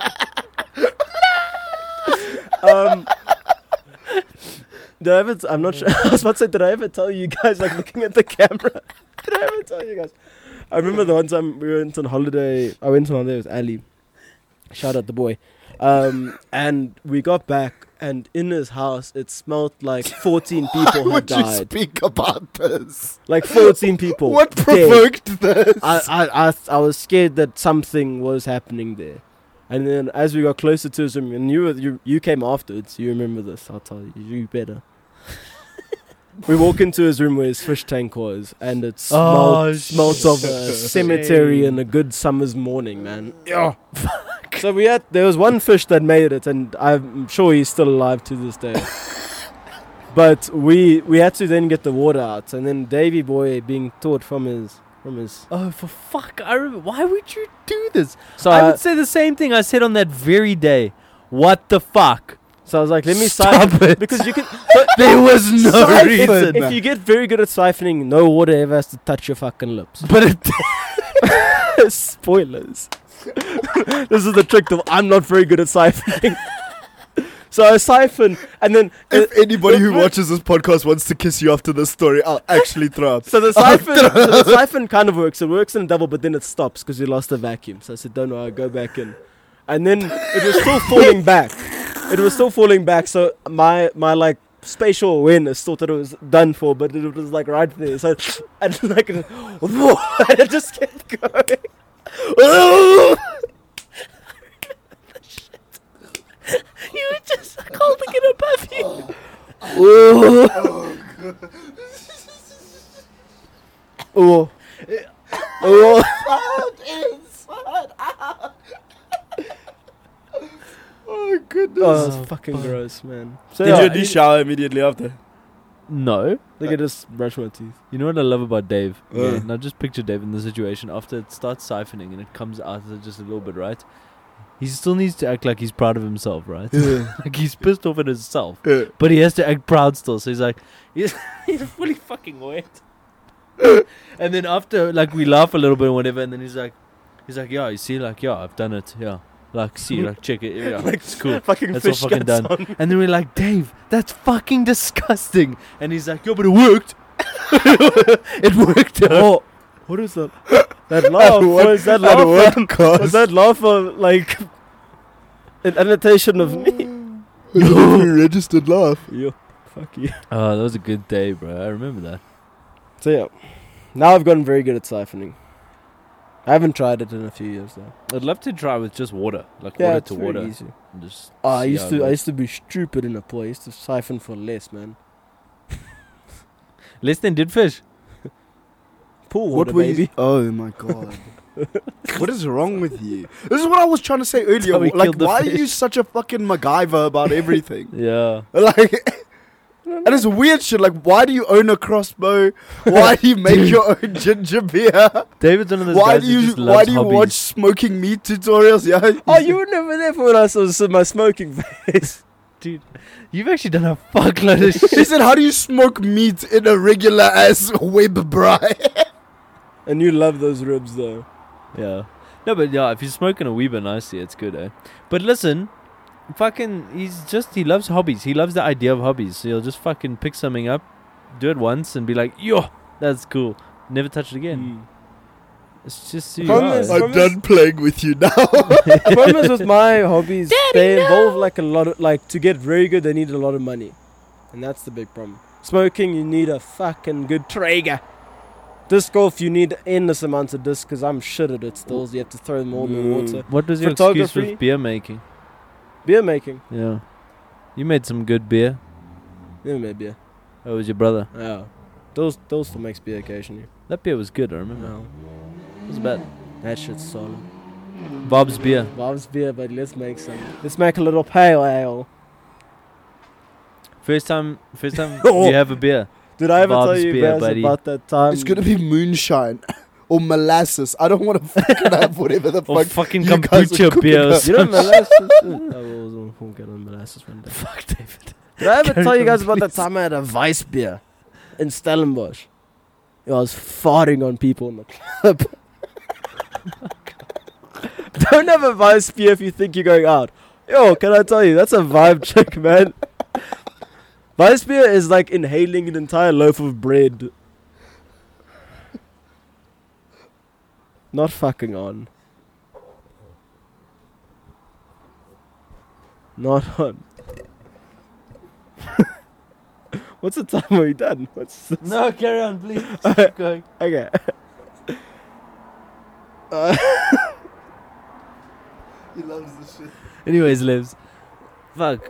Did I ever... I'm not sure. I was about to say, did I ever tell you guys, like, looking at the camera? Did I ever tell you guys? I remember the one time we went on holiday. I went on holiday with Ali. Shout out the boy. And we got back, and in his house, it smelled like 14 Why people had would you died. speak about this? Like 14 people. What dead. provoked this? I was scared that something was happening there. And then as we got closer to his room, and you came afterwards, you remember this, I'll tell you, you better. We walk into his room where his fish tank was, and it smelt of a cemetery in a good summer's morning, man. Yeah. So there was one fish that made it, and I'm sure he's still alive to this day. But we had to then get the water out, and then Davy boy being taught from his. Oh, for fuck! I remember. Why would you do this? So I would say the same thing I said on that very day. What the fuck? So I was like, let me Stop siphon it. because you can. There was no Siphon. reason. If you get very good at siphoning, no water ever has to touch your fucking lips. But it Spoilers. This is the trick though. I'm not very good at siphoning. So I siphon, and then If anybody who watches this podcast wants to kiss you after this story, I'll actually throw up. so the siphon kind of works. It works in a double, but then it stops because you lost the vacuum. So I said, don't worry, go back in. And then it was still falling back. So my like spatial awareness thought that it was done for, but it was like right there. So and like and it just kept going. you were just holding it above you. Oh. Oh, goodness. Oh, that's fucking gross, man. So Did yeah, you at least shower immediately after? No. Look at this, brush my teeth. You know what I love about Dave? Yeah. Now just picture Dave in the situation after it starts siphoning and it comes out just a little bit, right? He still needs to act like he's proud of himself, right? Yeah. Like he's pissed off at himself, Yeah. but he has to act proud still. So he's like, he's fully fucking wet. And then after, like, we laugh a little bit or whatever, and then he's like, yeah, you see, like, yeah, I've done it, yeah. Like, see, like, check it, yeah, Like, it's cool. Fucking That's all fish fucking guts done. on. And then we're like, Dave, that's fucking disgusting. And he's like, yo, but it worked. It worked. Oh, what is that? That laugh? Was that laugh? Was that laugh like an annotation of me? Registered laugh. Yo, fuck you. Oh, that was a good day, bro. I remember that. So yeah, now I've gotten very good at siphoning. I haven't tried it in a few years though. I'd love to try with just water, like Yeah, water it's to very water. easy. And just Oh, I see used how it to. I goes. used to be stupid in a pool. I used to siphon for less, man. Less than did fish. Pool What water, were baby. you? Oh my god. What is wrong with you? This is what I was trying to say earlier. how we Like, killed the why are fish. you such a fucking MacGyver about everything? Yeah. Like, and it's weird shit. Like, why do you own a crossbow? Why do you make your own ginger beer? David's one of those Why guys do who you just loves hobbies. watch smoking meat tutorials? Yeah. Oh, you were never there for when I saw my smoking face. Dude, you've actually done a fuckload of She shit. said, "How do you smoke meat in a regular ass web bry?" And you love those ribs though. Yeah. No, but yeah, if you're smoking a Weeber nicely, it's good, eh? But listen, he loves hobbies. He loves the idea of hobbies. So he'll just fucking pick something up, do it once, and be like, yo, that's cool. Never touch it again. It's just who you Problem are. is- I'm done playing with you now. The problem is with my hobbies, they involve like a lot of to get very good. They need a lot of money, and that's the big problem. Smoking, you need a fucking good Traeger. Disc golf, you need endless amounts of discs because I'm shit at it still. So you have to throw them all in the water. What was your excuse Photography. with beer making? Beer making, Yeah. You made some good beer. yeah, maybe. Oh, it was your brother. Yeah, those still makes beer occasionally. That beer was good, I remember. No, It was bad. that shit's solid. Bob's beer. Bob's beer, but let's make some. Let's make a little pale ale. First time Oh. you have a beer. Did I ever tell Bob's you beer, guys buddy. about that time? It's gonna be moonshine or molasses. I don't want to fucking have whatever the Or fuck. fucking you guys are kombucha cooking beer or up. You know some molasses? We'll get on molasses one day. Fuck, David. Did I ever Carry tell you on, guys about that please. time I had a Vice beer in Stellenbosch? I was farting on people in the club. Don't have a Vice beer if you think you're going out. Yo, can I tell you, that's a vibe check, man. Vice beer is like inhaling an entire loaf of bread. Not fucking on. Not on. What's the time are we done? What's this? No, carry on, please. Keep going. Okay. He loves this shit. Anyways, lives. Fuck.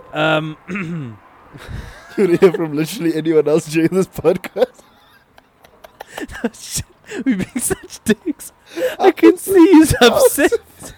You would hear from literally anyone else during this podcast. We're being such dicks. I can see he's upset.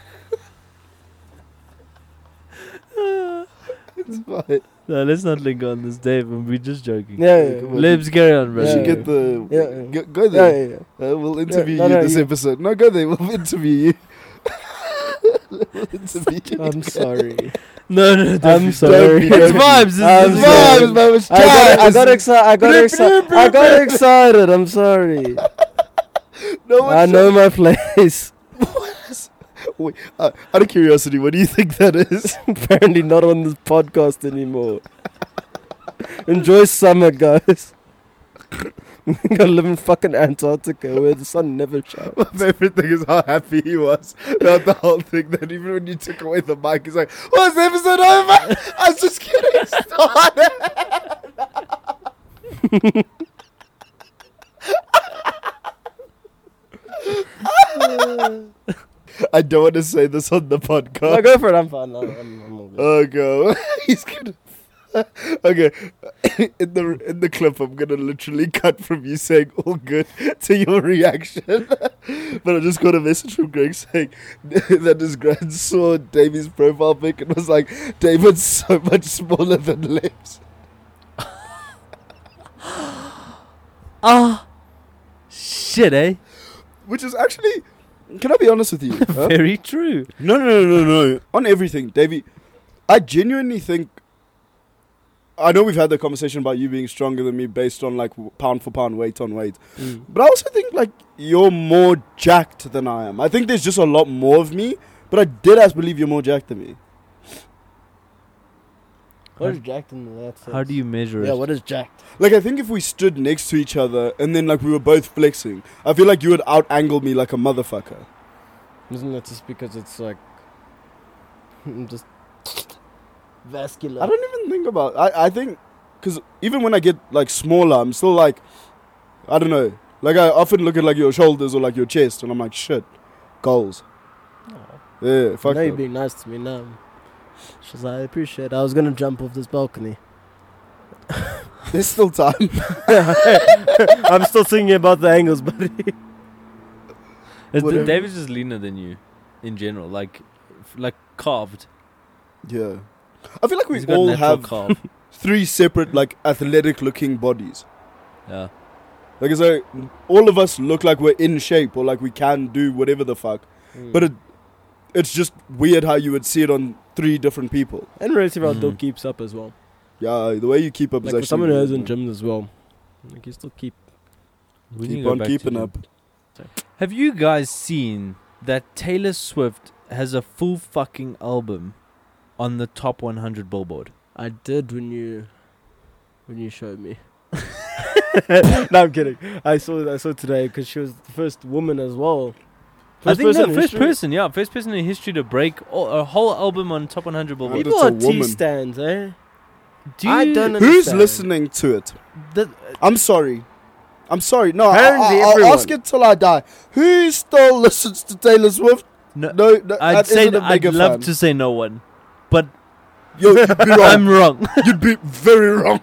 It's fine. No, let's not link on this, Dave. We're just joking. Yeah. Come on. Libs, carry on, bro. You Yeah. should get the. Yeah. Go there. Yeah, yeah, yeah. We'll interview no, you no, this you- episode. No, go there. We'll interview you. We'll interview you. I'm sorry. No, don't I'm be- sorry. It's vibes. I'm It's sorry. Vibes, man. It's I got jazz. excited. I got excited. I'm sorry. No one I know my place. Wait, out of curiosity, what do you think that is? Apparently not on this podcast anymore. Enjoy summer, guys. I live in fucking Antarctica where the sun never shines. My favorite thing is how happy he was about the whole thing. That even when you took away the mic, he's like, "Was the episode over? I was just getting started." I don't want to say this on the podcast. No, go for it. I'm fine. I'm all good. Oh, go. He's gonna. Okay, in the clip, I'm gonna literally cut from you saying "all good" to your reaction. But I just got a message from Greg saying that his grand saw Davey's profile pic and was like, "David's so much smaller than Lips." Ah, shit, eh? Which is actually, can I be honest with you? Huh? Very true. No. On everything, Davey, I genuinely think. I know we've had the conversation about you being stronger than me based on like pound for pound, weight on weight. But I also think like you're more jacked than I am. I think there's just a lot more of me, but I did as believe you're more jacked than me. What is jacked in that sense? How do you measure Yeah, it? what is jacked? Like I think if we stood next to each other and then like we were both flexing, I feel like you would out angle me like a motherfucker. Isn't that just because it's like just vascular? I don't even think about. I think because even when I get like smaller, I'm still like, I don't know. Like I often look at like your shoulders or like your chest, and I'm like, shit. goals. Yeah, fuck Now you're that. being nice to me now. She's like, I appreciate it. I was gonna jump off this balcony. There's still time. I'm still thinking about the angles, buddy. Whatever. David's just leaner than you, in general. Like carved. Yeah. I feel like we He's got all natural have carve. 3 separate, like, athletic-looking bodies. Yeah. Like, it's like, all of us look like we're in shape or like we can do whatever the fuck. But it's just weird how you would see it on 3 different people. And relative outdoor Mhm. keeps up as well. Yeah, the way you keep up Like is for actually... someone who's in gyms as well, like you still keep. We need to Keep go on back to keeping gym. up. Have you guys seen that Taylor Swift has a full fucking album on the top 100 Billboard? I did when you showed me. No, I'm kidding. I saw today because she was the first woman as well. I think person no, in first history. person in history to break a whole album on top 100 Billboard. That's People a are T woman. stands, eh? Do I you- don't Who's understand. listening to it? the- I'm sorry. No, Apparently I'll everyone. ask it till I die. Who still listens to Taylor Swift? no, No, I'd say isn't a I'd mega love fan. to say no one, but Yo, you'd be wrong. I'm wrong. You'd be very wrong.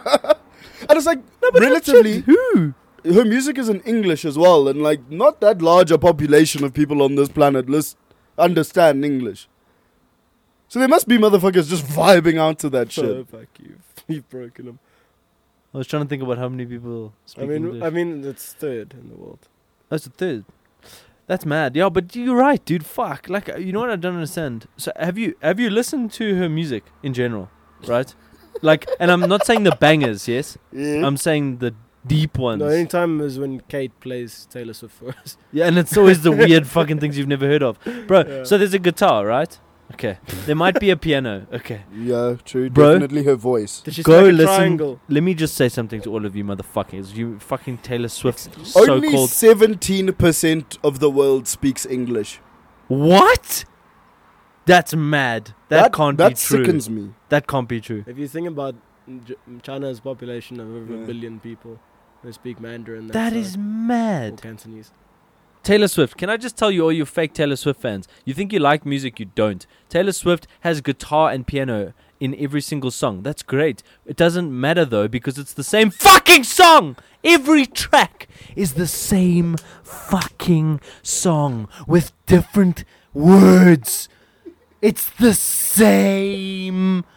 And it's like, relatively, Who? her music is in English as well, and like, not that large a population of people on this planet understand English. So there must be motherfuckers just vibing out to that shit. Oh, fuck you. You've broken them. I was trying to think about how many people speak English. I mean, it's third in the world. That's the third. That's mad. Yeah, but you're right, dude. Fuck. Like, you know what I don't understand? So have you listened to her music in general, right? Like, and I'm not saying the bangers, yes. Yeah. I'm saying the deep ones. The only time is when Kate plays Taylor Swift for us. Yeah, and it's always the weird fucking things you've never heard of, bro. Yeah. So there's a guitar, right? Okay. There might be a piano. Okay. Yeah, true. Bro. Definitely her voice. Did she Go strike a listen. triangle? Let me just say something to all of you motherfuckers. You fucking Taylor Swift Only so-called. 17% of the world speaks English. What? That's mad. That can't that be true. sickens me. That can't be true. If you think about China's population of over Yeah. a billion people who speak Mandarin, That that's is or mad. Cantonese. Taylor Swift, can I just tell you, all you fake Taylor Swift fans, you think you like music, you don't. Taylor Swift has guitar and piano in every single song. That's great. It doesn't matter though, because it's the same fucking song. Every track is the same fucking song with different words. It's the same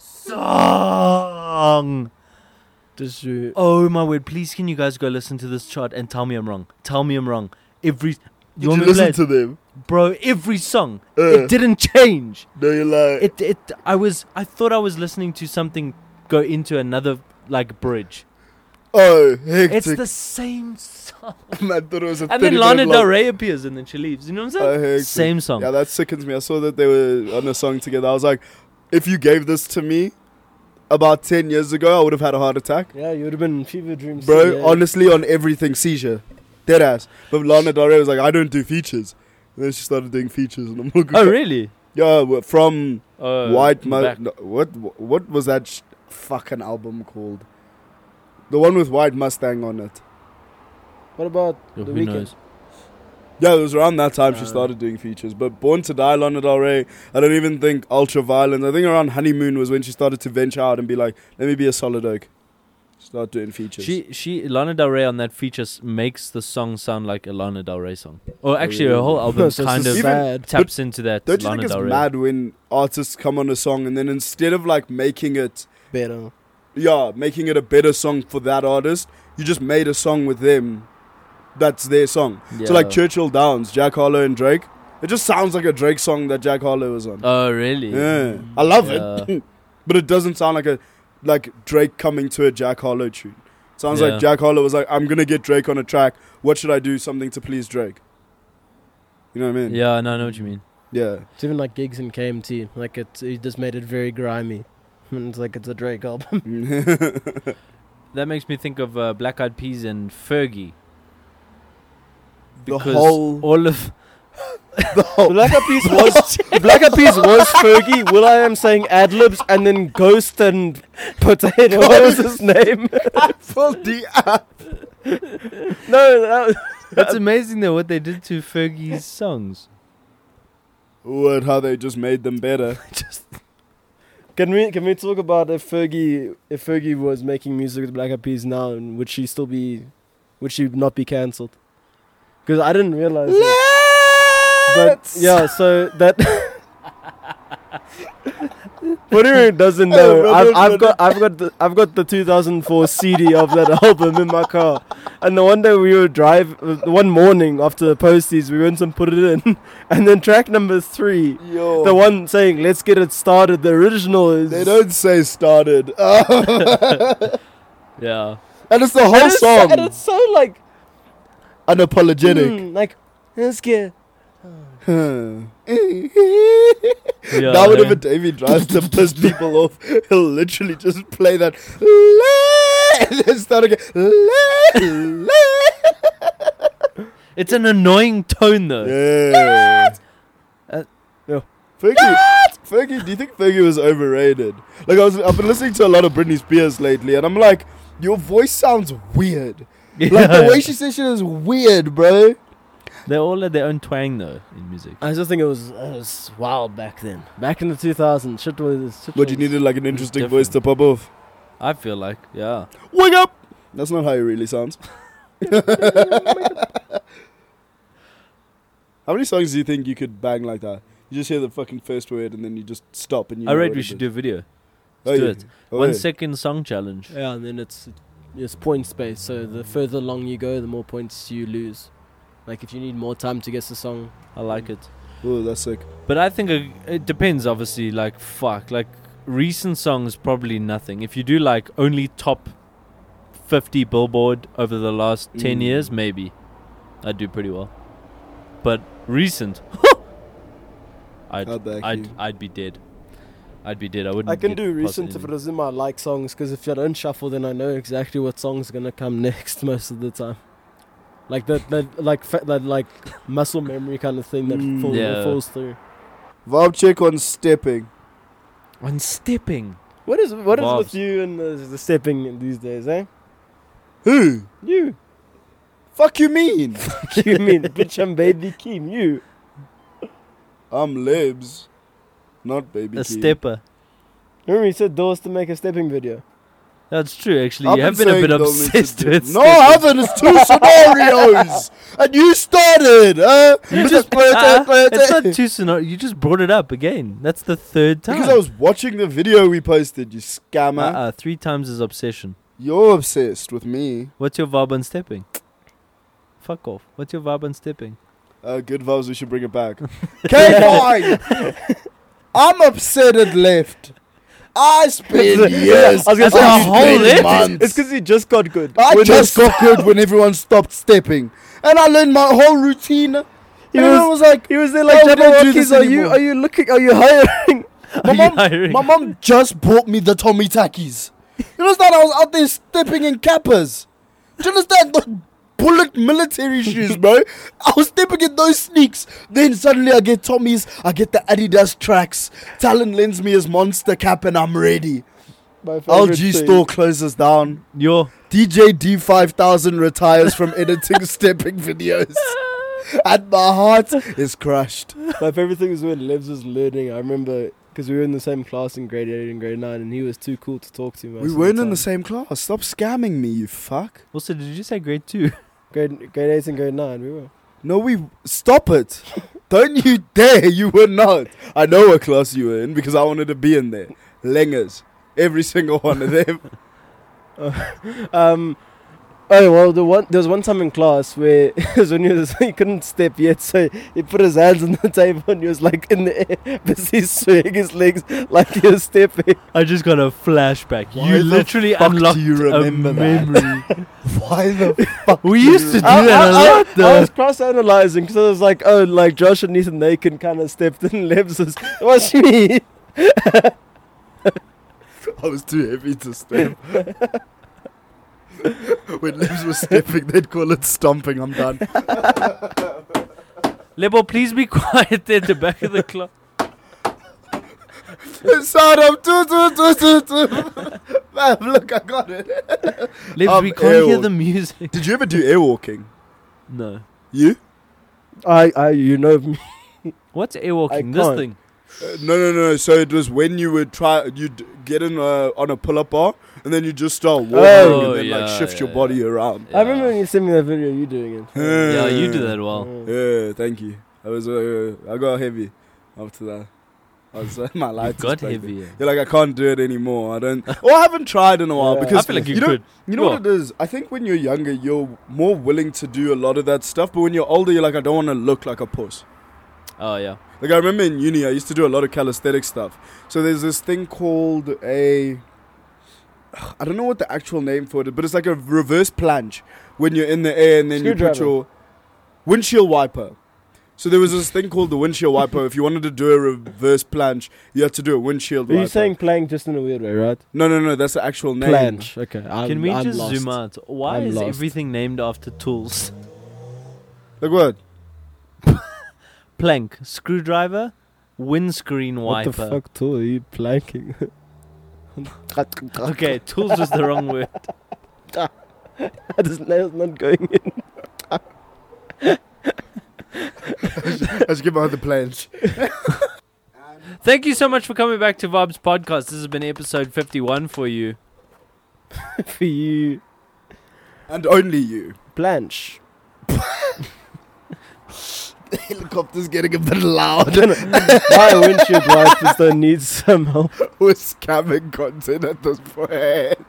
song. Does you? Oh my word, please can you guys go listen to this chart and tell me I'm wrong. Tell me I'm wrong. Every Did want you me to play listen it? to them? Bro, every song. Uh. It didn't change. No, you're lying. I thought I was listening to something go into another like bridge. Oh, hectic. It's the same song. Man, thought it was a And then 30-minute Lana long- Del Rey appears and then she leaves. You know what I'm saying? hectic. Same song. Yeah, that sickens me. I saw that they were on a song together. I was like, if you gave this to me about 10 years ago, I would have had a heart attack. Yeah, you would have been fever dreams. Bro, yeah. honestly, on everything, seizure. Dead ass. But Lana Del Rey was like, I don't do features. And then she started doing features. And I'm like, Oh really? yeah, from White back. what was that fucking album called? The one with White Mustang on it. What about Who the weekend? knows? Yeah, it was around that time she started doing features. But Born to Die, Lana Del Rey, I don't even think Ultraviolet. I think around Honeymoon was when she started to venture out and be like, let me be a solid oak. Start doing features. Lana Del Rey on that feature makes the song sound like a Lana Del Rey song. Or actually, her whole album So kind it's of sad. taps into that Don't you Lana think it's Del Rey. mad when artists come on a song and then instead of like making it Better. a better song for that artist, you just made a song with them that's their song. So like Yeah. Churchill Downs, Jack Harlow and Drake, it just sounds like a Drake song that Jack Harlow was on. Oh really? Yeah, I love Yeah. it. But it doesn't sound like Drake coming to a Jack Harlow tune. It sounds Yeah. like Jack Harlow was like, I'm gonna get Drake on a track, what should I do, something to please Drake? You know what I mean? Yeah, no, I know what you mean. Yeah. It's even like gigs in KMT. Like he just made it very grimy. And it's like it's a Drake album. That makes me think of Black Eyed Peas and Fergie. The Because whole- all of Black Eyed Peas was Fergie. Will I am saying ad libs and then Ghost and Potato. What was his name? Full D app. No, It's amazing though what they did to Fergie's songs. What? How they just made them better? Can we talk about if Fergie was making music with Black Eyed Peas now, and would she not be cancelled? Because I didn't realize that. But yeah, so that for anyone who doesn't know, I've got the 2004 CD of that album in my car, and the one day we were one morning after the posties, we went and put it in, and then track number 3, Yo. the one saying "Let's Get It Started," the original is They don't say started. Yeah. And it's the whole song. and it's so like Unapologetic. like let's get. Yeah, Now whenever Davey tries to piss people off, he'll literally just play that and then start again. It's an annoying tone though. Yeah. Yeah. Fergie, do you think Fergie was overrated? Like I've been listening to a lot of Britney Spears lately, and I'm like, your voice sounds weird. Like the way she says shit is weird, bro. They all had their own twang though in music. I just think it was wild back then. Back in the 2000s, shit was. But you needed like an interesting voice to different. pop off. I feel like, yeah. Wake up! That's not how he really sounds. How many songs do you think you could bang like that? You just hear the fucking first word and then you just stop and you I know read what we it should is. do a video. Oh, Let's do yeah. it. Oh, 1 yeah. second song challenge. Yeah, and then it's point space. So the further along you go, the more points you lose. Like if you need more time to guess the song. I like it. Oh, that's sick. But I think it depends, obviously. Like, like recent songs, probably nothing. If you do like only top 50 Billboard over the last 10 years, maybe I'd do pretty well. But recent, I'd be dead. I'd be dead. I wouldn't. I can get do past recent if anything. it was in my like songs, because if I don't shuffle, then I know exactly what song's gonna come next most of the time. Like that like muscle memory kind of thing that Yeah. falls through. Vibe check on stepping. On stepping. What is with Vibes. you and the stepping these days, eh? Who? You. Fuck you mean? You mean bitch? I'm Baby Keem. You. I'm Libs. Not Baby A Keem. stepper. Remember he said Doors to make a stepping video. That's true, actually. I've You have been been a bit saying don't need to obsessed do- with No, I haven't. It's 2 scenarios. And you started. You just it's not too soon. You just brought it up again. That's the 3rd time. Because I was watching the video we posted, you scammer. 3 times is obsession. You're obsessed with me. What's your vibe on stepping? Fuck off. What's your vibe on stepping? Good vibes, we should bring it back. Okay, fine. I'm upset at left. I spent years. I was gonna say, I you spent spent left? months. It's because he just got good. I When just they- got good when everyone stopped stepping. And I learned my whole routine. And He everyone was like, He was there like, "No, we don't do this Jabberwockies, anymore." are you hiring? my mom just bought me the Tommy Takis. You understand? I was out there stepping in Kappas. Do you understand? The bullet military shoes, bro. I was stepping in those sneaks. Then suddenly I get Tommy's, I get the Adidas tracks. Talon lends me his monster cap and I'm ready. My favorite LG thing. store closes down. Your DJ D5000 retires from editing stepping videos. And my heart is crushed. My favorite thing was when Levs was learning. I remember because we were in the same class in grade 8 and grade 9, and he was too cool to talk to. Most We of weren't the in the time. same class. Stop scamming me, you fuck. also, did you say grade 2? Grade 8 and grade 9. We were. No, stop it. Don't you dare. You were not. I know what class you were in because I wanted to be in there. Lengers. Every single one of them. Oh well, there was one time in class where it was when he couldn't step yet, so he put his hands on the table and he was like in the air, busy swaying his legs like he was stepping. I just got a flashback. Why You the literally fuck do unlocked you remember a that? memory. Why the fuck? We used to do I, that a lot, I though. was cross-analyzing because I was like, oh, like Josh and Ethan, they can kind of step. Then Lebs was, what's me? I was too heavy to step. When Limbs was stepping, they'd call it stomping. I'm done. Lebo, please be quiet there at the back of the class. Sound of Man, look, I got it. Lebs, we can't hear the music. Did you ever do airwalking? No. You? You know me. What's airwalking? This can't. thing. No. So it was when you would you'd get in on a pull-up bar, and then you just start walking, Oh, and then like yeah, shift your yeah, body around. I remember when you sent me that video. You doing it? Yeah, you do that well. Yeah, thank you. I got heavy after that. My life Got heavy. Yeah, like I can't do it anymore. I haven't tried in a while Yeah. because I feel like you know, could. You know what it is? I think when you're younger, you're more willing to do a lot of that stuff. But when you're older, you're like, I don't want to look like a puss. Oh yeah. Like I remember in uni, I used to do a lot of calisthenics stuff. So there's this thing called I don't know what the actual name for it is, but it's like a reverse plunge when you're in the air and then you put your windshield wiper. So there was this thing called the windshield wiper. If you wanted to do a reverse plunge, you had to do a windshield wiper. Are you saying plank just in a weird way, right? No, that's the actual name. Planche. Okay. Can we I'm just lost. zoom out? Why I'm is lost. everything named after tools? Like what? Plank, screwdriver, windscreen What wiper. the fuck tool are you planking? Okay, tools was the wrong word. This nail's not going in. I should get behind the planche. Thank you so much for coming back to Vibes Podcast. This has been episode 51 for you. For you. And only you. Planche. The helicopter's getting a bit loud. My windshield wipers don't need some help. We're scamming content at this point.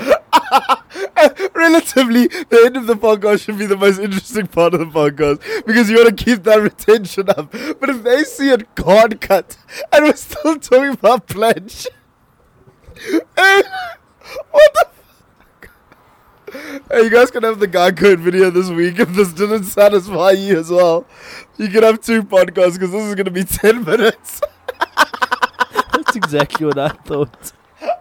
Relatively, the end of the podcast should be the most interesting part of the podcast because you want to keep that retention up. But if they see it card cut and we're still talking about pledge, what the fuck? Hey, you guys can have the guy code video this week if this didn't satisfy you as well. You can have 2 podcasts because this is going to be 10 minutes. That's exactly what I thought.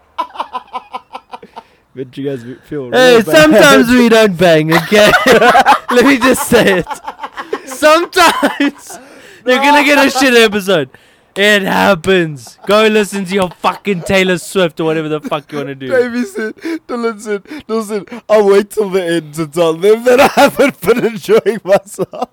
But you guys feel Hey, real bad. sometimes we don't bang, okay? Let me just say it. Sometimes you're gonna get a shit episode. It happens. Go listen to your fucking Taylor Swift or whatever the fuck you wanna do. Davey said, Dylan said, I'll wait till the end to tell them that I haven't been enjoying myself.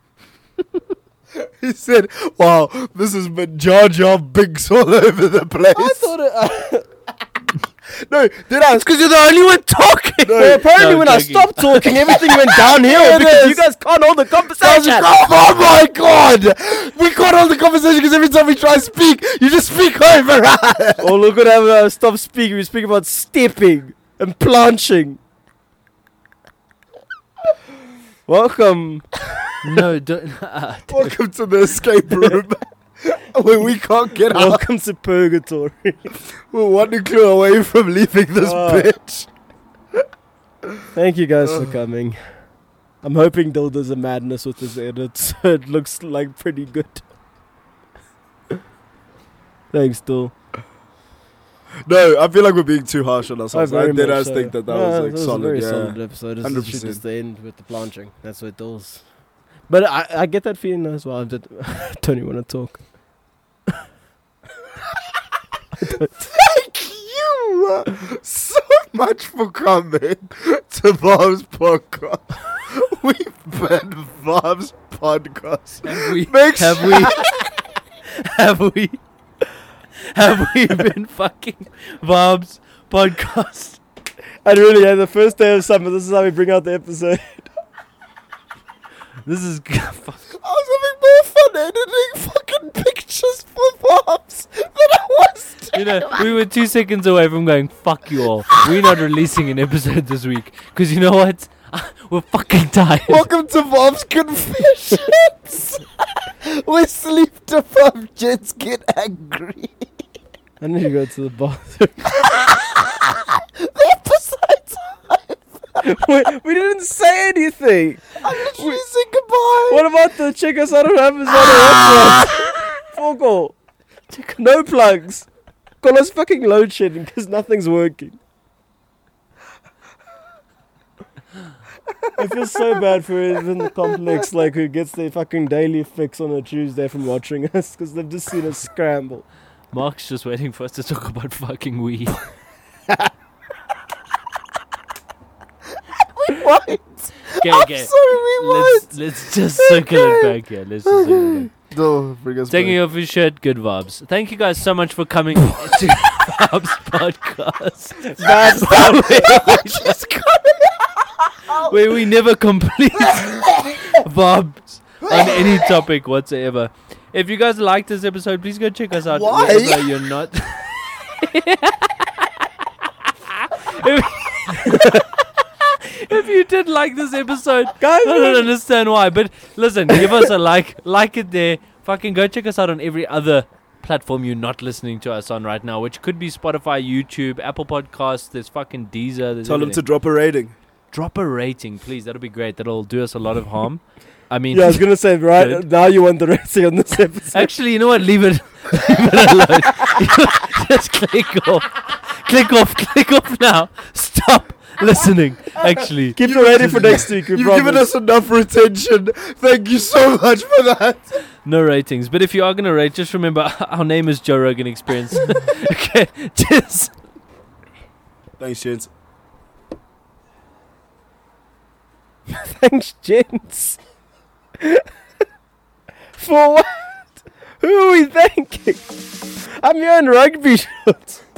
He said, wow, this has been Jar Jar Binks all over the place. I thought it. No, did I? It's because you're the only one talking. No, Well, apparently No, when I joking. stopped talking, everything went downhill It because is. you guys can't hold the conversation. Oh my god! We can't hold the conversation because every time we try to speak, you just speak over us. Oh, look at how stop speaking. We speak about stepping and planching. Welcome. No, don't. Welcome to the escape room where we can't get out. Welcome to purgatory. We're 1 clue away from leaving this bitch. Thank you guys for coming. I'm hoping Dill does a madness with his edit, so it looks like pretty good. Thanks, Dill. No, I feel like we're being too harsh on ourselves. I very did much us so. think that No, was like this was solid. a very Yeah. solid episode. This is 100%. just the end with the planching. That's what Dill's. But I get that feeling as well. I don't even want to talk. Thank you so much for coming to Bob's podcast. We've been Bob's podcast. Have we been fucking Vibes Podcast? And really, the first day of summer, this is how we bring out the episode. This is I was having more fun editing fucking pictures for Bob's than I was. You know, we were 2 seconds away from going, fuck you all. We're not releasing an episode this week. Because you know what? We're fucking tired. Welcome to Bob's Confessions. Where sleep deprived gents get angry. I need to go to the bathroom. The episode's we didn't say anything. I literally said goodbye. What about the check us out on Amazon or Fogo? No plugs. Call us fucking load shedding because nothing's working. I feel so bad for even the complex, like who gets their fucking daily fix on a Tuesday from watching us because they've just seen us scramble. Mark's just waiting for us to talk about fucking weed. What? Okay. Let's just circle it back here. Let's just circle it back. No, bring us Taking back. off your shirt, good vibes. Thank you guys so much for coming to Vibes Podcast. Where we never complete vibes on any topic whatsoever. If you guys like this episode, please go check us out. Why? Wherever you're not. If you did like this episode, Guys, I don't understand why. But listen, give us a like it there. Fucking go check us out on every other platform you're not listening to us on right now, which could be Spotify, YouTube, Apple Podcasts. There's fucking Deezer. There's Tell them everything. to drop a rating. Drop a rating, please. That'll be great. That'll do us a lot of harm. I mean, Yeah, I was gonna say right Good. now you want the rating on this episode. actually, you know what? Leave it alone. Just click off now. Stop listening. Actually, Keep the rating for next week. We You've given promise. us enough retention. Thank you so much for that. no ratings. But if you are gonna rate, just remember our name is Joe Rogan Experience. Okay, cheers. Thanks, gents. Thanks, gents. For what? Who are we thanking? I'm your own rugby shorts.